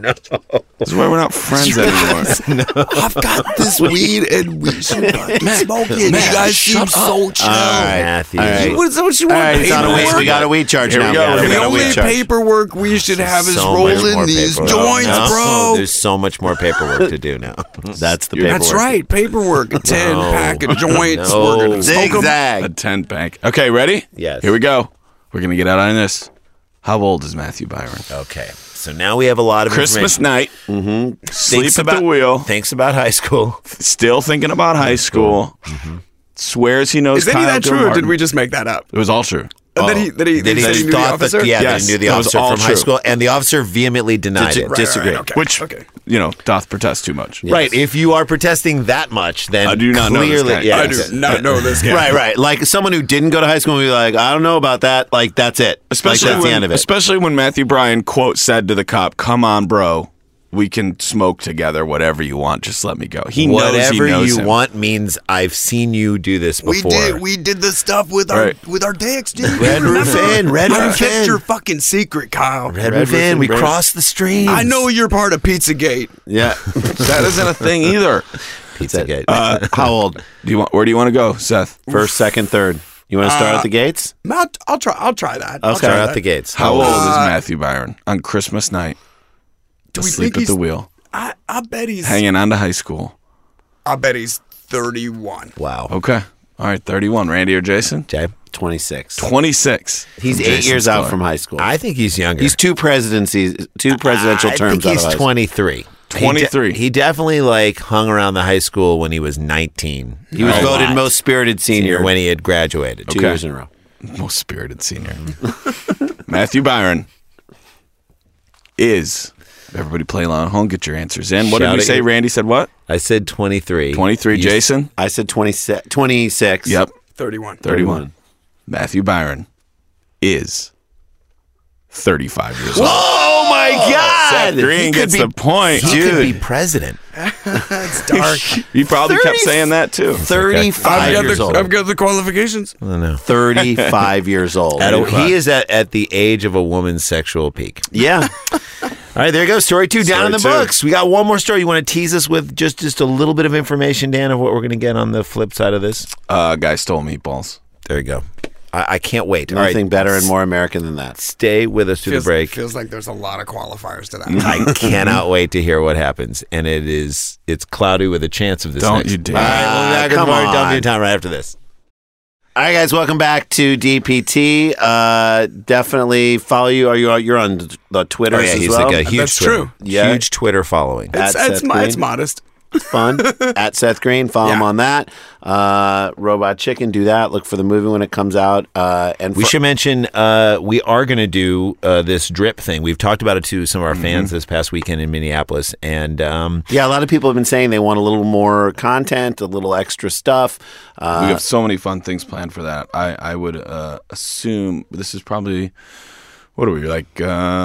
no. This is why we're not friends anymore. I've got this weed and we should fucking smoke it. You guys seem so chill. All right. Matthew. All right. What is that? What you All want? right, it's on a weed. Paperwork? We got a weed charge Here we now. go. We got a- We're we The got a only weed charge. paperwork we should have is So much more rolling these paperwork. joints, No. bro. There's so much more paperwork to do now. That's the paperwork. That's right, paperwork. A ten No. pack of joints. No. We're gonna smoke 'em. A Zigzag. ten bank. Okay, ready? Yes. Here we go. We're gonna get out on this. How old is Matthew Byron? Okay. So now we have a lot of Christmas information. night. Mm-hmm. Sleep Thinks at about, the wheel. Thinks about high school. Still thinking about high school. Swears he knows. Is any of Kyle that true, or Gilmartin. did we just make that up? It was all true. And then he, then he, That then he he, said he just knew the thought officer? that, yeah, Yes, that he knew the that was officer all from high true. school, and the officer vehemently denied Dis- it. Right, Disagree. right, okay. Which, okay. you know, doth protest too much. Right. If you are protesting that much, then I do not know clearly, this guy. yeah, I do not know this guy. Right, right. Like someone who didn't go to high school and be like, I don't know about that. Like that's it. Especially like, that's when, the end of it. especially when Matthew Bryan quote said to the cop, "Come on, bro, we can smoke together. Whatever you want, just let me go." He knows he Whatever knows you him. want means I've seen you do this We before. did we did the stuff with our Right. with our dicks, dude. Red Roof Remember? Inn, Red I Roof kept Inn. your fucking secret, Kyle. Red Roof Inn, we crossed the streams. I know you're part of Pizzagate. Yeah. That isn't a thing either. Pizzagate. Uh, How old? do you want? Where do you want to go, Seth? First, second, third. You want to start Uh, at the gates? I'll, I'll try. I'll try that. I'll Start try out that. the gates. How old is Uh, Matthew Byron on Christmas night? Do we Asleep think at he's? the wheel, I, I bet he's. hanging on to high school. I bet he's thirty-one. Wow. Okay, all right, thirty-one. Randy or Jason? Jay? twenty-six. twenty-six. He's From eight Jason's years out color. from high school. I think he's younger. He's two presidencies, two presidential I terms think out he's of high school. twenty-three. twenty-three. He, de- he definitely like hung around the high school when he was nineteen. He was A voted lot. most spirited senior when he had graduated. two Okay. years in a row. Most spirited senior. Matthew Byron is. Everybody play along at home. Get your answers in. What Shout did we it say? your- Randy said what? I said twenty-three. twenty-three. You- Jason? I said twenty-six. twenty-six. Yep. thirty-one. thirty-one. Matthew Byron is thirty-five years old. Oh my God! Seth Green He could gets be- the point. He Dude. could be president. It's dark. You probably kept thirty saying that too. thirty-five I've got, years the, old. I've got the qualifications. I don't know. thirty-five years old. At a- he is at, at the age of a woman's sexual peak. Yeah. All right, there you go. Story two down in the Story two. books. We got one more story. You want to tease us with just, just a little bit of information, Dan, of what we're going to get on the flip side of this? Uh, guy stole meatballs. There you go. I, I can't wait. All right, Nothing better and more American than that. stay with us through Feels, the break. feels like there's a lot of qualifiers to that. I cannot wait to hear what happens, and it is it's cloudy with a chance of this. Don't next. you dare. All right, we'll be back with come more on. W Time right after this. All right, guys, welcome back to D P T. Uh, definitely follow you. Are you? You're on the Twitter Oh yeah, as he's well. like a huge That's Twitter, true. Yeah. huge Twitter following. It's, At it's, Seth mo- it's Green. modest. fun at Seth Green. Follow him Yeah. on that. Uh, Robot Chicken, do that. Look for the movie when it comes out. Uh, and We for- should mention uh, we are going to do uh, this drip thing. We've talked about it to some of our fans this past weekend in Minneapolis, and um, yeah, a lot of people have been saying they want a little more content, a little extra stuff. Uh, We have so many fun things planned for that. I, I would uh, assume this is probably, what are we, like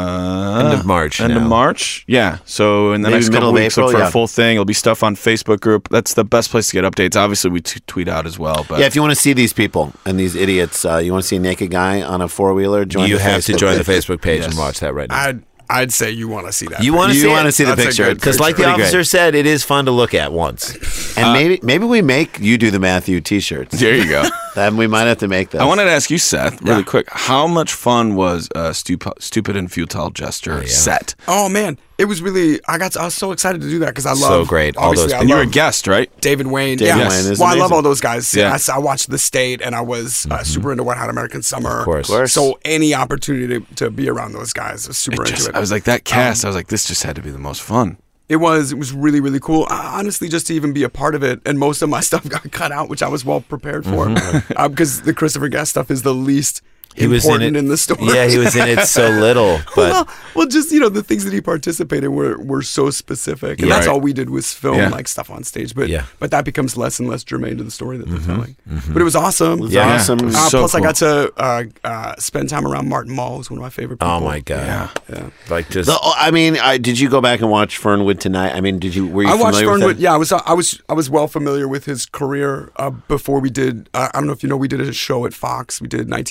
uh, End of March End now. of March? Yeah. So in the Maybe next middle couple of weeks, April, look for yeah. a full thing. It'll be stuff on Facebook group. That's the best place to get updates. Obviously, we t- tweet out as well. But yeah, if you want to see these people and these idiots, uh, you want to see a naked guy on a four wheeler, join you the have to Facebook join the page. Facebook page Yes. and watch that right now. I'd I'd say you want to see that. You want to You see want to it? see the That's a picture good Because, like the Pretty great. officer said, it is fun to look at once. And maybe maybe we make you do the Matthew T-shirts. there you go. Then we might have to make those. I wanted to ask you, Seth, really Yeah. quick. How much fun was uh, Stup- Stupid and Futile Gesture set? Oh man, it was really. I got. I was so excited to do that because I love. So great. All Obviously, those I And you were a love guest, right? David Wayne. David yeah. Wayne is well, I love amazing. all those guys. Yeah. I s- I, watched The State, and I was uh, super into Wet Hot American Summer. Of course. Of course. So any opportunity to, to be around those guys, I was super It into just, it. I was like, that cast, I was like, this just had to be the most fun. It was. It was really, really cool. Uh, honestly, just to even be a part of it, and most of my stuff got cut out, which I was well prepared for, uh, because the Christopher Guest stuff is the least He was in important it. in, the story. Yeah, he was in it so little, but well, well, just you know, the things that he participated in were were so specific, and Yeah. that's Right. all we did was film Yeah. like stuff on stage. But Yeah. but that becomes less and less germane to the story that they're telling. But it was awesome. It was Yeah. awesome. It was Uh, so plus, I cool. got to uh, uh, spend time around Martin Mull, who's one of my favorite people. oh my god, Yeah. Yeah. like just The, I mean, I, did you go back and watch Fernwood tonight? I mean, did you? Were you I watched familiar with Fernwood. that? Yeah, I was. I was. I was well familiar with his career uh, before we did. Uh, I don't know if you know. We did a show at Fox. We did nineteen episodes. Yeah.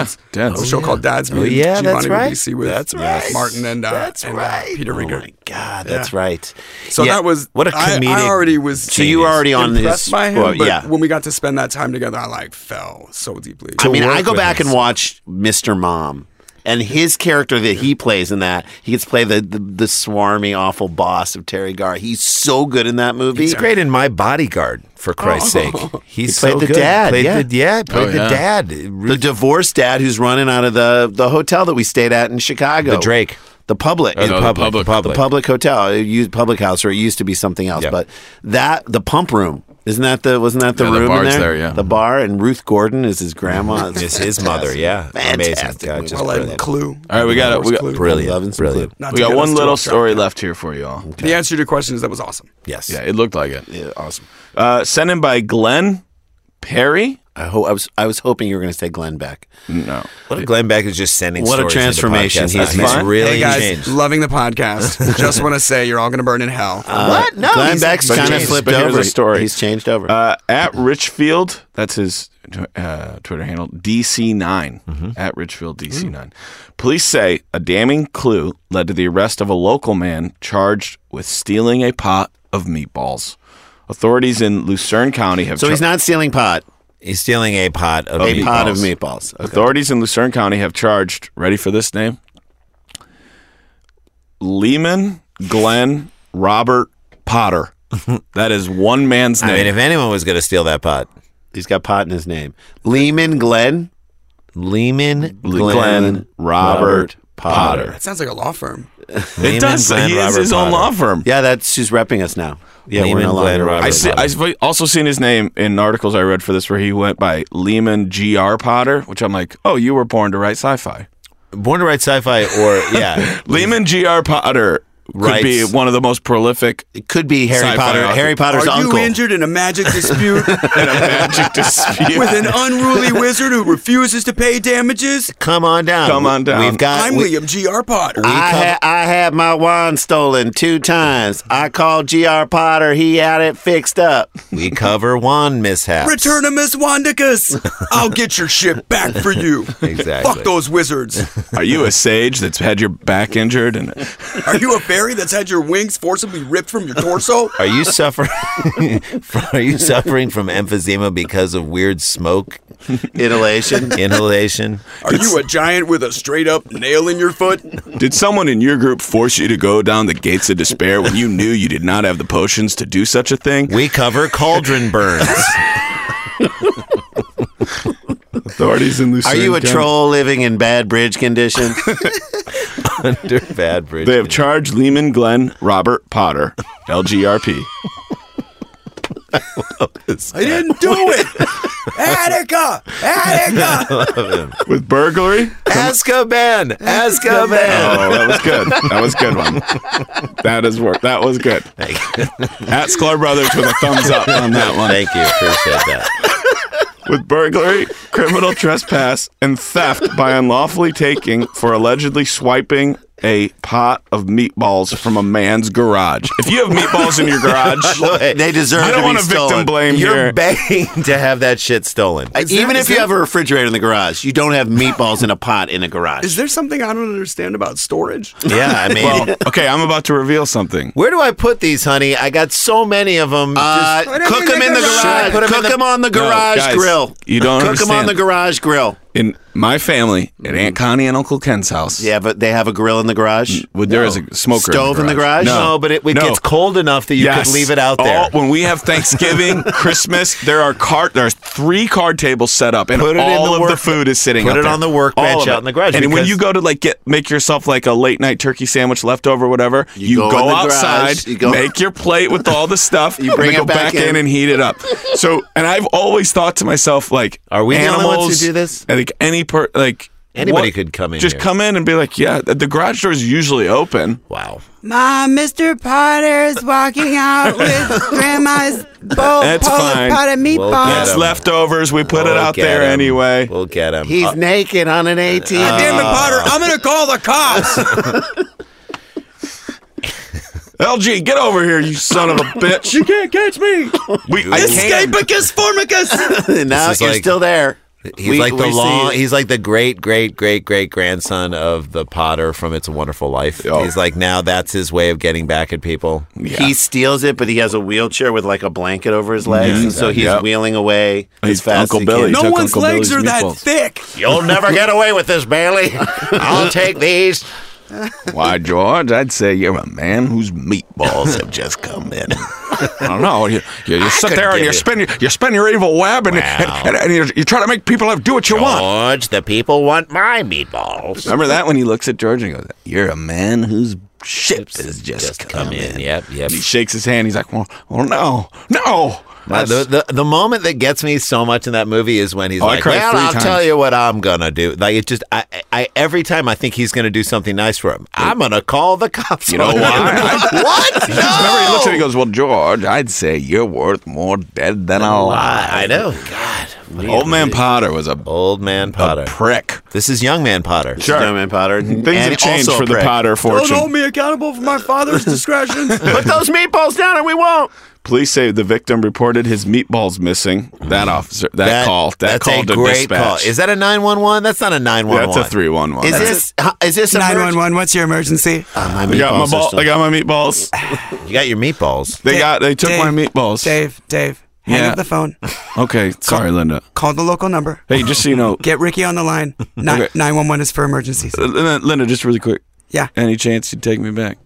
Dads. Dads. A show called Dads. Me Oh, and yeah, Giovanni that's right. Ribisi with That's right. Martin and, uh, That's and right. uh, Peter Oh Rieger. my God, that's Yeah. right. So Yeah. that was What a I, comedic I already was. So you were already on impressed his. by him, well, but yeah. when we got to spend that time together, I like fell so deeply. I mean, I work go with back his- and watch Mister Mom. And his character that he plays in that, he gets to play the, the, the swarmy, awful boss of Terry Garr. He's so good in that movie. He's great in My Bodyguard, for Christ's sake. He's He played so the good. dad, Played yeah. the, yeah, played Oh, the yeah. dad. The divorced dad who's running out of the, the hotel that we stayed at in Chicago. The Drake. The public. Oh, no, the public, public. the public. The public hotel. It used public house, or it used to be something else. Yeah. But that, the pump room. Isn't that the wasn't that the Yeah, the room in bar's there? there, yeah. The bar, and Ruth Gordon is his grandma. It's his mother, yeah. Amazing. Fantastic God, movie. just Well, and brilliant. Clue. All right, we got it. We got, Clue. Brilliant. Loving some Brilliant. Not we to got get one us little too off track. story left here for you all. The answer to your question is that was awesome. Yes. Yeah, it looked like it. Yeah, awesome. Uh, sent in by Glenn Perry. I hope I was I was hoping you were going to say Glenn Beck. No. What if Glenn Beck is just sending What a stories into transformation podcasts? he's He's made. really Hey guys, changed. loving the podcast. Just want to say you're all going to burn in hell. What? No, Glenn he's- Beck's but kind of here's- flipped but here's over. a story. He's changed over. Uh, at Richfield, that's his uh, Twitter handle, D C nine. At Richfield D C nine. Police say a damning clue led to the arrest of a local man charged with stealing a pot of meatballs. Authorities in Lucerne County have so he's char- not stealing pot. He's stealing a pot of A meatballs. pot of meatballs. Okay. Authorities in Lucerne County have charged, ready for this name? Lehman Glenn Robert Potter. That is one man's I name. mean, if anyone was going to steal that pot, He's got pot in his name. Lehman Glenn. Lehman Glenn, Glenn, Robert Potter. That sounds like a law firm. It does. Glenn, He is Robert his own Potter. law firm. Yeah, that's she's repping us now. Yeah, we're Lehman no Glenn, longer. Robert I see, I've also seen his name in articles I read for this where he went by Lehman G R Potter, which I'm like, oh, you were born to write sci-fi. Born to Write Sci-Fi, or yeah, Lehman G R Potter could Writes- be one of the most prolific It could be Harry Sci-fi Potter. author. Harry Potter's Are uncle. you injured in a magic dispute in a magic dispute. with an unruly wizard who refuses to pay damages? come on down. Come on down. We've got. I'm we- Liam G R. Potter. I, ha- I had my wand stolen two times. I called G R Potter. He had it fixed up. We cover wand mishaps. Return to Miss Wandicus. I'll get your shit back for you. Exactly. Fuck those wizards. Are you a sage that's had your back injured? And Are you a fairy that's had your wings forcibly ripped from your torso? Are you suffering? Are you suffering from emphysema because of weird smoke Inhalation. inhalation? Are you a giant with a straight up nail in your foot? did someone in your group force you to go down the gates of despair when you knew you did not have the potions to do such a thing? We cover cauldron burns. Authorities in Lucerne Are you a County- troll living in bad bridge condition? Under bad bridge. They have charged Lehman Glenn Robert Potter, L G R P. I didn't do it. Attica, Attica. With burglary? Azkaban. Azkaban. Oh, that was good. That was a good one. That is work. That was good. At Sklar Brothers with a thumbs up on that one. Thank you. Appreciate that. With burglary, criminal trespass, and theft by unlawfully taking for allegedly swiping a pot of meatballs from a man's garage. If you have meatballs in your garage, They deserve I to don't be want to stolen. victim blame You're here. begging to have that shit stolen. Uh, Even there- if is you there- have a refrigerator in the garage, you don't have meatballs in a pot in a garage. Is there something I don't understand about storage? Yeah, I mean, Well, okay, I'm about to reveal something. where do I put these, honey? I got so many of them. Uh, Put 'em cook in them the in the garage. garage. Put 'em in Cook the- them on the No, garage guys, grill. you don't Cook them on understand. the garage grill. In my family, at Aunt Connie and Uncle Ken's house, Yeah, but they have a grill in the garage. well, there is a smoker Stove in the garage? No, no, but it, it No. gets cold enough that you Yes. could leave it out there. All- when we have Thanksgiving, Christmas, there are card. There's three card tables set up, and Put it in all the of work- the food is sitting. put up it there. on the workbench All of out it. in the garage, And when because- you go to like get make yourself like a late night turkey sandwich, leftover, whatever, you, You go go, in the outside, garage, you go- make your plate with all the stuff, you bring and it then go back back in. in. and heat it up. So, and I've always thought to myself, like, Are we the only animals, ones who do this? Like any per, like. Anybody what- could come in Just here. come in and be like, yeah, the the garage door is usually open. Wow. Mom, Mister Potter is walking out with Grandma's bowl That's pot fine. of We'll meatballs. get It's 'em. leftovers. We put it We'll out get there 'em. anyway. We'll get him. He's naked on an A T M. Damn it, Potter! I'm gonna call the cops. L G, get over here, you son of a bitch! You can't catch me. We, I can't. Escapicus formicus. now is you're like- still there. He's We- like the we long. see- He's like the great, great, great, great grandson of the Potter from It's a Wonderful Life. Oh. He's like now that's his way of getting back at people. Yeah. He steals it, but he has a wheelchair with like a blanket over his legs, and so he's Yep. wheeling away as He's fast Uncle as he Billy. can. No took one's Uncle legs Billy's are that meatballs. thick. You'll never get away with this, Bailey. I'll take these. Why, George? I'd say you're a man whose meatballs have just come in. I don't know. You, you, you sit could there and give you it- spin your, you spin your evil web and, Wow. and, and, you, you try to make people have do what you want. George, the people want my meatballs. Remember that when he looks at George and goes, "You're a man whose ship has just, Just come come in. in." Yep, yep. He shakes his hand. He's like, "Well, well, no, no." Uh, the, the the moment that gets me so much in that movie is when he's Oh, I like, cried "Well, three I'll times. tell you what I'm gonna do." Like it just, I, I every time I think he's gonna do something nice for him, I'm gonna call the cops. You know on him. why? What? Remember, he looks at me and he goes, "Well, George, I'd say you're worth more dead than alive." I know. God, Old man Potter was a, old man Potter. a prick. This is young man Potter. Sure. Young man Potter. Things And have changed also a for the prick. Potter Don't fortune. hold me accountable for my father's discretions. Put those meatballs down, or we won't. Police say the victim reported his meatballs missing. That officer, that, call, that that's call a to great dispatch. call. Is that a nine one one? That's not a nine one one. That's a three one one. Is this huh, is this nine emerg- one one. What's your emergency? Uh, my I got my meatballs are ball. still- I got my meatballs. You got your meatballs. They Dave, got. They took Dave, my meatballs. Dave, Dave, hang Yeah. up the phone. Okay, sorry, Linda. Call the local number. Hey, just so you know, Get Ricky on the line. Okay. nine one one is for emergencies. uh, Linda, Linda, just really quick. Yeah. Any chance you'd take me back?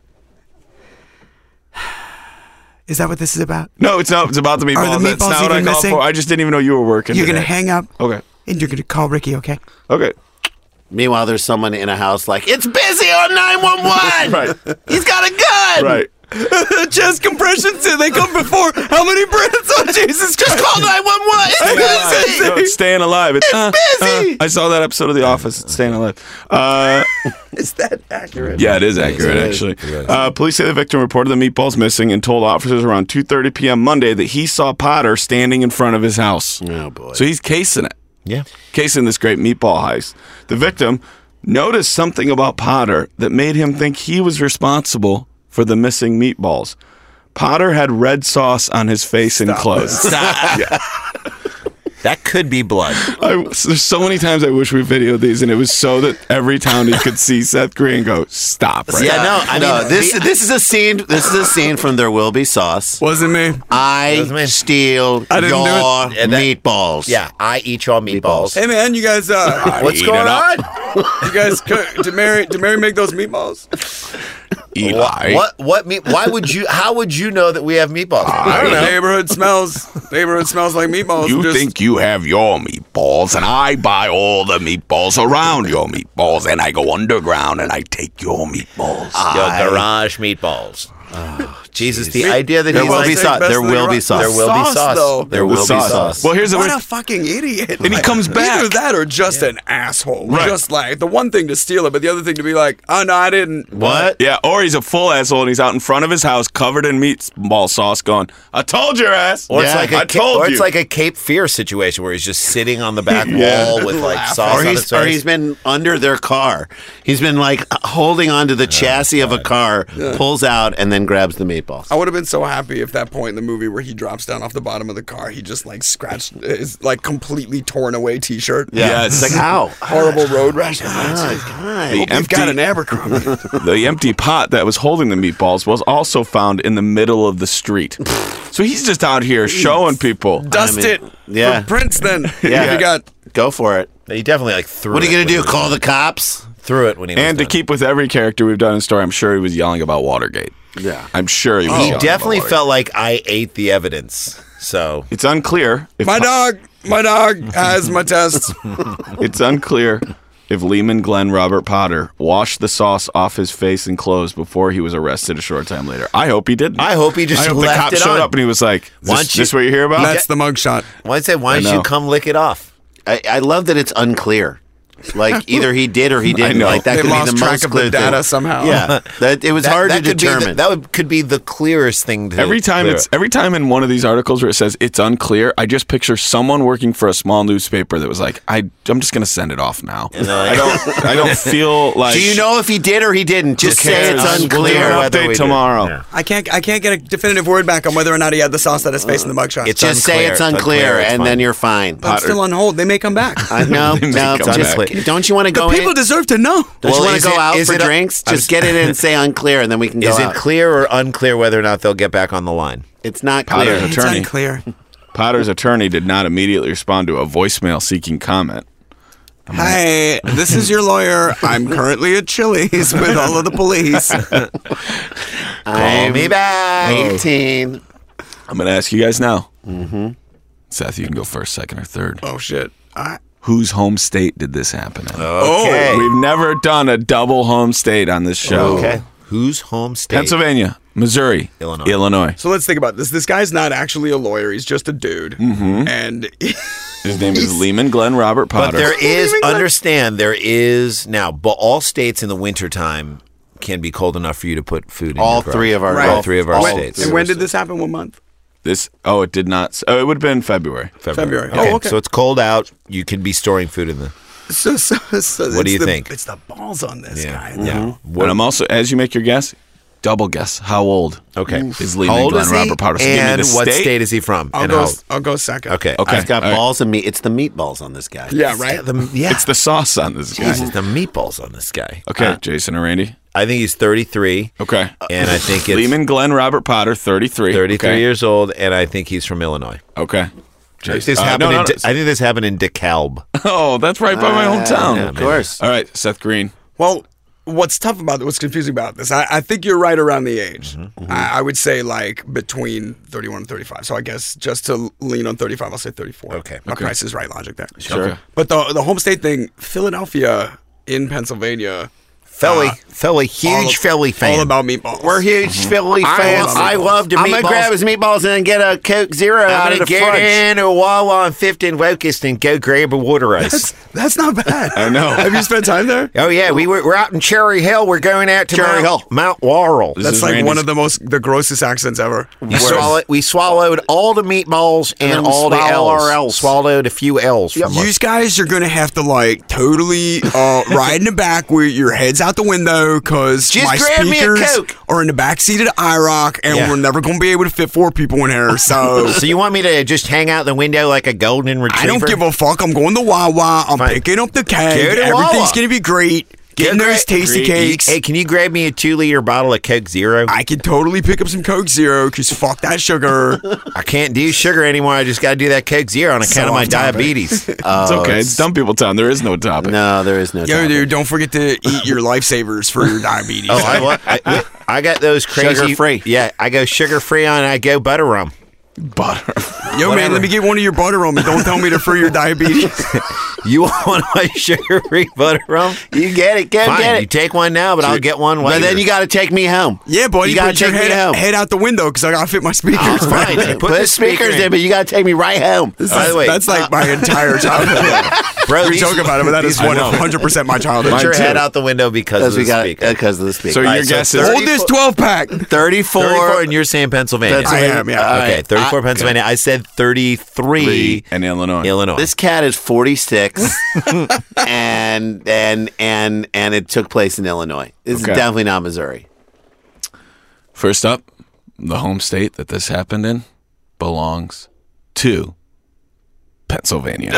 Is that what this is about? No, it's not. It's about the meatballs. Are the That's meatballs not what I even called missing? for. I just didn't even know you were working. You're going to today. hang up Okay. and you're going to call Ricky, okay? Okay. Meanwhile, there's someone in a house like, it's busy on nine one one. Right. He's got a gun. Right. Chest compressions, they come before how many breaths? Oh, Jesus Just Christ. call nine one one. It's busy. No, it's Staying Alive. It's, uh, busy. uh, I saw that episode of The Office. It's Staying Alive. Uh, Is that accurate? yeah, it is accurate, it is. actually. It is. Uh, police say the victim reported the meatballs missing and told officers around two thirty p.m. Monday that he saw Potter standing in front of his house. Oh boy. So he's casing it. Yeah. Casing this great meatball heist. The victim noticed something about Potter that made him think he was responsible for the missing meatballs. Potter had red sauce on his face and clothes. That could be blood. I, there's so many times I wish we videoed these, and it was so that every town he could see Seth Green go, "Stop!" Right? Yeah, no, I no, mean, this the- this is a scene. This is a scene from There Will Be Sauce. Wasn't me. I Wasn't me. steal I didn't do your it. Yeah, that- meatballs. Yeah, I eat your meatballs. Hey, man, you guys, uh, What's Eat going it up. on? you guys, cook, did Mary, did Mary make those meatballs? Eli. What? What meat? Why would you? How would you know that we have meatballs? I don't The know. neighborhood smells, neighborhood smells like meatballs. You Just- think you have your meatballs, and I buy all the meatballs around your meatballs, and I go underground and I take your meatballs. Your garage meatballs. Jesus, the idea that There he's will like, be sauce. best There of the will be garage- sauce. there will be Sauce, sauce. though. There The will be sauce. sauce. Well, here's the What way. a fucking idiot. And he comes back. Either that or just an asshole. Right. Just like the one thing to steal it, but the other thing to be like, oh no, I didn't. What? Yeah, or he's a full asshole and he's out in front of his house covered in meatball sauce going, "I told your ass." Or it's Yeah, like a I Ca- told or you. it's like a Cape Fear situation where he's just sitting on the back Yeah. wall with like sauce Or on he's, his or face. he's been under their car. He's been like holding onto the chassis of a car, pulls out, and then grabs the meatballs. I would have been so happy if that point in the movie where he drops down off the bottom of the car, he just like scratched his like completely torn away T-shirt. Yeah, It's like, ow. Horrible road rash. The We've empty, got an Abercrombie. the empty pot that was holding the meatballs was also found in the middle of the street. So he's just out here showing people. Dust I mean, it. yeah. For Prince then. Yeah. You got Go for it. He definitely like threw. What are you it going to do? when he Call the cops? was- Threw it when he was And to done. keep with every character we've done in story, I'm sure he was yelling about Watergate. Yeah. I'm sure he was He yelling definitely about Watergate. felt like I ate the evidence. So It's unclear if my dog. My dog has my tests. It's unclear if Lehman Glenn Robert Potter washed the sauce off his face and clothes before he was arrested a short time later. I hope he didn't. I hope he just I hope left the cop it showed on. up and he was like, "Is Why this, don't you- this what you hear about?" That's the mugshot. why say? Why I don't you know. come lick it off? I, I love that it's unclear. Like either he did or he didn't. know. Like that They could lost be the track most of clear the data thing. somehow. Yeah, that it was That- hard that to could be the- determine. that would, could be the clearest thing to Every time clear it's up. every time in one of these articles where it says it's unclear, I just picture someone working for a small newspaper that was like, I I'm just gonna send it off now. I don't I don't feel like. Do you know if he did or he didn't? Just Who say cares? it's We'll do unclear. it An whether we update do. tomorrow. Yeah. I can't. I can't get a definitive word back on whether or not he had the sauce on his face in the mugshot. It's Just say unclear. it's It's unclear, unclear, it's and fine. then you're fine. I'm still on hold. They may come back. I know. They may No, come just back. don't you want to The go people in? deserve to know. Don't Well, you want is to go it- out is for it a- drinks? I'm Just get it in and say unclear, and then we can go Is it out. clear or unclear whether or not they'll get back on the line? It's not Potter's clear. It's attorney. unclear. Potter's attorney did not immediately respond to a voicemail seeking comment. Hi, this is your lawyer. I'm currently at Chili's with all of the police. Call me back. eighteen. I'm going to ask you guys now. Mm-hmm. Seth, you can go first, second, or third. Oh shit! I, Whose home state did this happen in? Okay. We've never done a double home state on this show. Okay. Whose home state? Pennsylvania, Missouri, Illinois. Illinois. so let's think about this. This guy's not actually a lawyer. He's just a dude. Mm-hmm. And His name is Lehman Glenn Robert But Potter. there is, Leaving, like- understand, there is now, but all states in the wintertime can be cold enough for you to put food in All your garage. three of our- all Right. three of our All states. and when did this happen? What month? This oh, it did not. s- Oh, it would have been February. February. Okay. Oh, okay. So it's cold out. You can be storing food in the. So, so, so What do it's you the- think? It's the balls on this Yeah. guy. Yeah. And I'm also, as you make your guess, double guess. How old? Okay. Is How Lehman old Glenn is he? Robert Potter? So give me And the what state. state is he from? I'll and go. how- I'll go second. Okay. Okay. I've got all right. balls of meat. It's the meatballs on this guy. Yeah. Right. The, yeah. It's the sauce on this guy. Jesus, the meatballs on this guy. Okay, Jason and Randy. I think he's thirty-three. Okay. And I think it's Lehman Glenn Robert Potter, thirty-three. thirty-three okay. years old, and I think he's from Illinois. Okay. I think Jason. this Uh, happened. no, no, in no. De- I think this happened in DeKalb. Oh, that's right by my hometown. yeah, Of course. All right, Seth Green. Well, what's tough about what's confusing about this? I, I think you're right around the age. Mm-hmm. I, I would say like between thirty-one and thirty-five. So I guess just to lean on thirty-five, I'll say thirty-four. Okay. My Okay. Price is Right logic there. Sure. Okay. But the the home state thing, Philadelphia in Pennsylvania. Philly, Uh, Philly, huge all, Philly fan. All about meatballs. We're huge Philly I fans. love I meatballs. love the I'm meatballs. gonna I'm grab grab his meatballs and then get a Coke Zero out I'm of gonna the get fridge. in a Wawa on fifth and Locust and go grab a water ice. That's not bad. I know. Have you spent time there? Oh yeah, we were we're out in Cherry Hill. We're going out to Cherry Mount, Hill. Mount Laurel. This That's is like Randy's- one of the most the grossest accents ever. We swallowed, we swallowed all the meatballs and, then all the swallow L's. our L's. Swallowed a few L's. From You us. guys are gonna have to like totally uh, ride in the back with your heads out the window because Just my grab me a speakers Coke. are in the back seat of the IROC and Yeah. we're never gonna be able to fit four people in here. So So you want me to just hang out the window like a golden retriever? I don't give a fuck. I'm going to Wawa. I'm Fine. picking up the Go cake. to Everything's Wawa. gonna be great. Getting Go those gra- tasty great. cakes. Hey, can you grab me a two-liter bottle of Coke Zero? I, I can totally pick up some Coke Zero because fuck that sugar. can't do sugar anymore. I just got to do that Coke Zero on account So of my off topic. diabetes. It's okay. It's dumb people town. There is no topic. No, there is no. Yo, topic. dude, don't forget to eat your lifesavers for your diabetes. Oh, I, wa- I, I got those crazy Sugar-free. Yeah, I go sugar free on. I go butter rum. Butter. Yo, man, whatever. let me get one of your butter rum and don't tell me to for your diabetes. You want my sugar free butter rum? You get it. Go Fine, get you it. take one now, but I'll get one later. But then you got to take me home. Yeah, buddy, You gotta put your take me head, home. head out the window because I gotta fit my speakers. Oh, fine. man. Put Put the the speakers speaker in. in, but you got to take me right home. By the way, That's like my entire childhood. bro, We these- joke about it, but that is these- one hundred percent my childhood. Put your too. head out the window because of Because the we got speaker. because of the speaker. So All your right, so guess is thirty- Hold this twelve pack. thirty-four. thirty-four, and you're saying Pennsylvania. That's I am, yeah. All Okay, right. thirty-four, I- Pennsylvania. I said thirty-three, in Illinois. Illinois. This cat is forty-six, and and and and it took place in Illinois. This Okay. is definitely not Missouri. First up, the home state that this happened in belongs to Pennsylvania.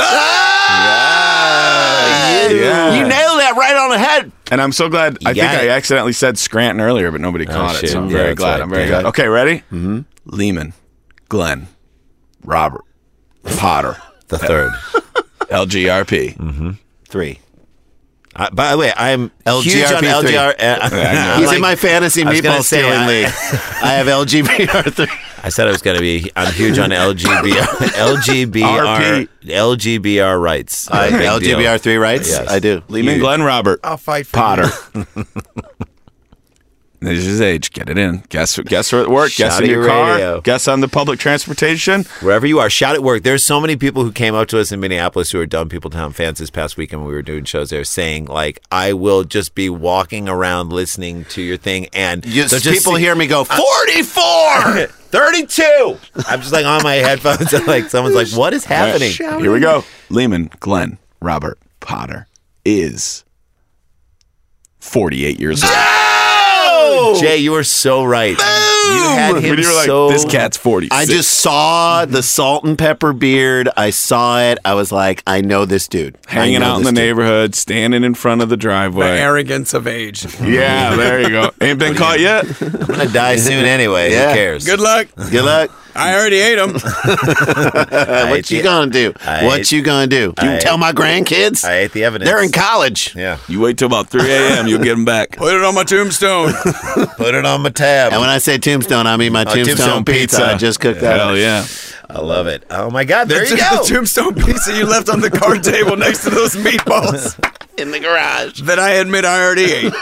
Yeah. You nailed that right on the head. And I'm so glad. I think got I it. accidentally said Scranton earlier, but nobody caught it. shit. So I'm Yeah, very that's glad. right. I'm very Yeah. glad. Okay, ready? Mm-hmm. Lehman, Glenn, Robert, Potter, the third. L G R P. Three. Uh, by the way, I'm L G R P huge on L G R. three. Uh, He's like- in my fantasy I was gonna meatball say, stealing I- league. I have L G B R three. I said I was going to be. I'm huge on L G B R. L G B R. R P. L G B R rights. I, Big L G B R three rights? Yes. I do. Lehman, You- Glenn, Robert, I'll fight for Potter. This is his age. Get it in. Guess guess where at work. Guess Shout in at your your car. radio. Guess on the public transportation. Wherever you are, shout at work. There's so many people who came up to us in Minneapolis who are Dumb People Town fans this past weekend when we were doing shows there, saying like, "I will just be walking around listening to your thing," and You, they'll just people see- hear me go forty-four. thirty-two. I'm just like on my headphones, and like someone's like, "What is happening?" Here we go. Lehman Glenn Robert Potter is forty-eight years old. Jay, you are so right. You had him When you were like, so. this cat's forty-six. I just saw the salt and pepper beard. I saw it. I was like, I know this dude. I hanging know out in this the dude. neighborhood, standing in front of the The driveway. arrogance of age. Yeah, there you go. Ain't been caught yet. I'm gonna die soon anyway. Yeah. Who cares? Good luck. Good luck. I already ate them. I What ate you the- gonna do? I What ate- you gonna do? You I tell ate- my grandkids? I ate the evidence. They're in college. Yeah. You wait till about three a.m. You'll get them back. Put it on my tombstone. Put it on my tab. And when I say tombstone, I mean my Oh, tombstone, tombstone pizza. pizza. I just cooked that. Hell up. yeah. I love it. Oh my God! There you the go. tombstone pizza you left on the card table next to those meatballs In the garage. that I admit I already ate.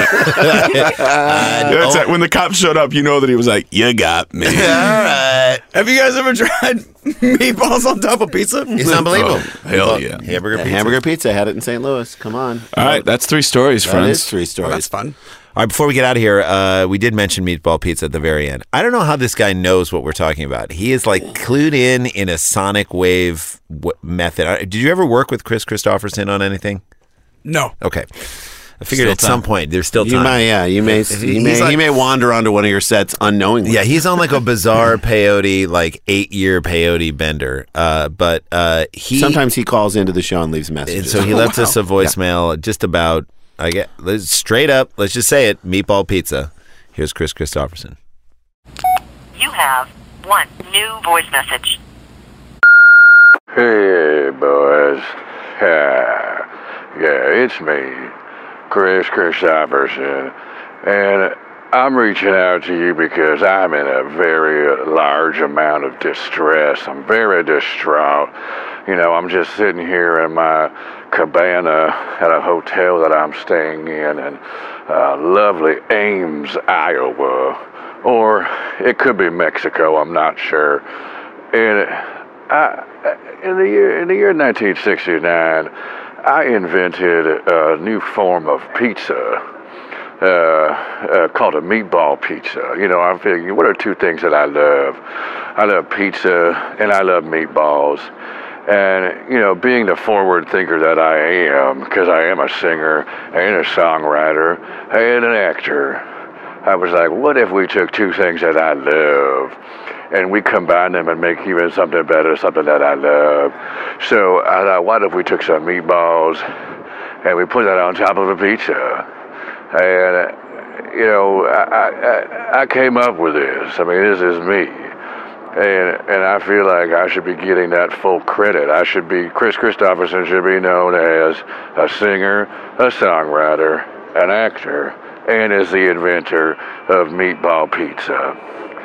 That's it. When the cops showed up, you know that he was like, "You got me." All right. Have you guys ever tried meatballs on top of pizza? It's unbelievable. Oh, hell yeah. Hamburger Yeah, pizza. hamburger pizza. I had it in Saint Louis. Come on. All right, that's three stories, That friends. is three Well, stories. that's fun. All right, before we get out of here, uh, we did mention meatball pizza at the very end. I don't know how this guy knows what we're talking about. He is like clued in in a sonic wave w- method. Uh, Did you ever work with Chris Christopherson on anything? No. Okay. I figured Still at time. some point there's still You time. may, yeah, you may, He- you he's may, like- he may wander onto one of your sets unknowingly. Yeah, he's on like a bizarre peyote, like eight year peyote bender. Uh, but uh, he Sometimes he calls into the show and leaves and messages. so he left us a voicemail just about. I get let's, straight up. Let's just say it. Meatball pizza. Here's Chris Christopherson. You have one new voice message. Hey, boys. Yeah, yeah, it's me, Chris Christopherson, and I'm reaching out to you because I'm in a very large amount of distress. I'm very distraught. You know, I'm just sitting here in my cabana at a hotel that I'm staying in in uh, lovely Ames, Iowa, or it could be Mexico. I'm not sure. And I, in the year in the year nineteen sixty-nine, I invented a new form of pizza. Uh, uh, called a meatball pizza. You know, I'm thinking, what are two things that I love? I love pizza and I love meatballs. And, you know, being the forward thinker that I am, because I am a singer and a songwriter and an actor, I was like, what if we took two things that I love and we combine them and make even something better, something that I love? So I thought, what if we took some meatballs and we put that on top of a pizza? And, uh, you know, I, I, I came up with this. I mean, this is me. And and I feel like I should be getting that full credit. I should be, Chris Christopherson should be known as a singer, a songwriter, an actor, and as the inventor of meatball pizza.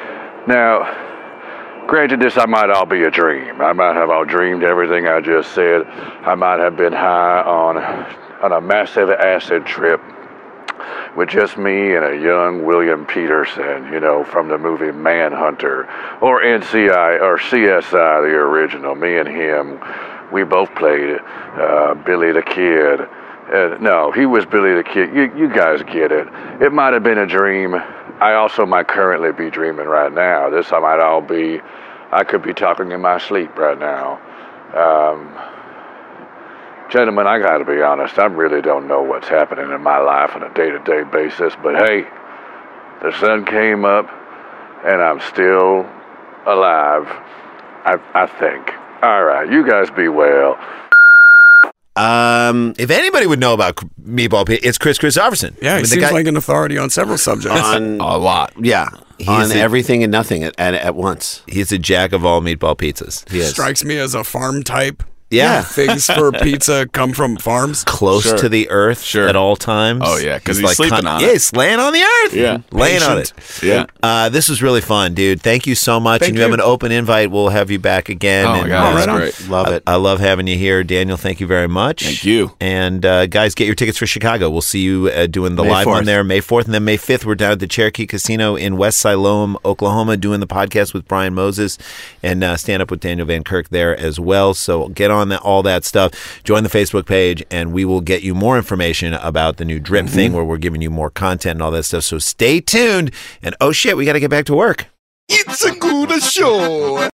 Now, granted, this I might all be a dream. I might have all dreamed everything I just said. I might have been high on, on a massive acid trip with just me and a young William Peterson, you know, from the movie Manhunter, or N C I, or C S I, the original. Me and him, we both played uh, Billy the Kid. Uh, no, he was Billy the Kid. You, you guys get it. It might have been a dream. I also might currently be dreaming right now. This I might all be, I could be talking in my sleep right now. Um... Gentlemen, I gotta be honest, I really don't know what's happening in my life on a day-to-day basis, but hey, the sun came up, and I'm still alive, I, I think. All right, you guys be well. Um, If anybody would know about meatball pizza, it's Chris Christopherson. Yeah, I he mean, the seems guy- like an authority on several subjects. on A lot. yeah, on a- everything and nothing at, at, at once. he's a jack of all meatball pizzas. He is. Strikes me as a farm type. Yeah. things for pizza come from farms. Close Sure. to the earth Sure. at all times. Oh, yeah, 'cause He's he's sleeping con- on yeah, it. he's laying on the earth. Yeah. Laying on it. Yeah. Uh, this was really fun, dude. Thank you so much. Thank and you, have you. an open invite. We'll have you back again. Oh, my and, God, uh, that's on. great. Love I, it. I love having you here. Daniel, thank you very much. Thank you. And uh, guys, get your tickets for Chicago. We'll see you uh, doing the May live one fourth. there May fourth. And then May fifth, we're down at the Cherokee Casino in West Siloam, Oklahoma, doing the podcast with Brian Moses and uh, stand up with Daniel Van Kirk there as well. So get on that, all that stuff. Join the Facebook page, and we will get you more information about the new drip Mm-hmm. thing where we're giving you more content and all that stuff. So stay tuned. And oh shit, we got to get back to work. It's a good show.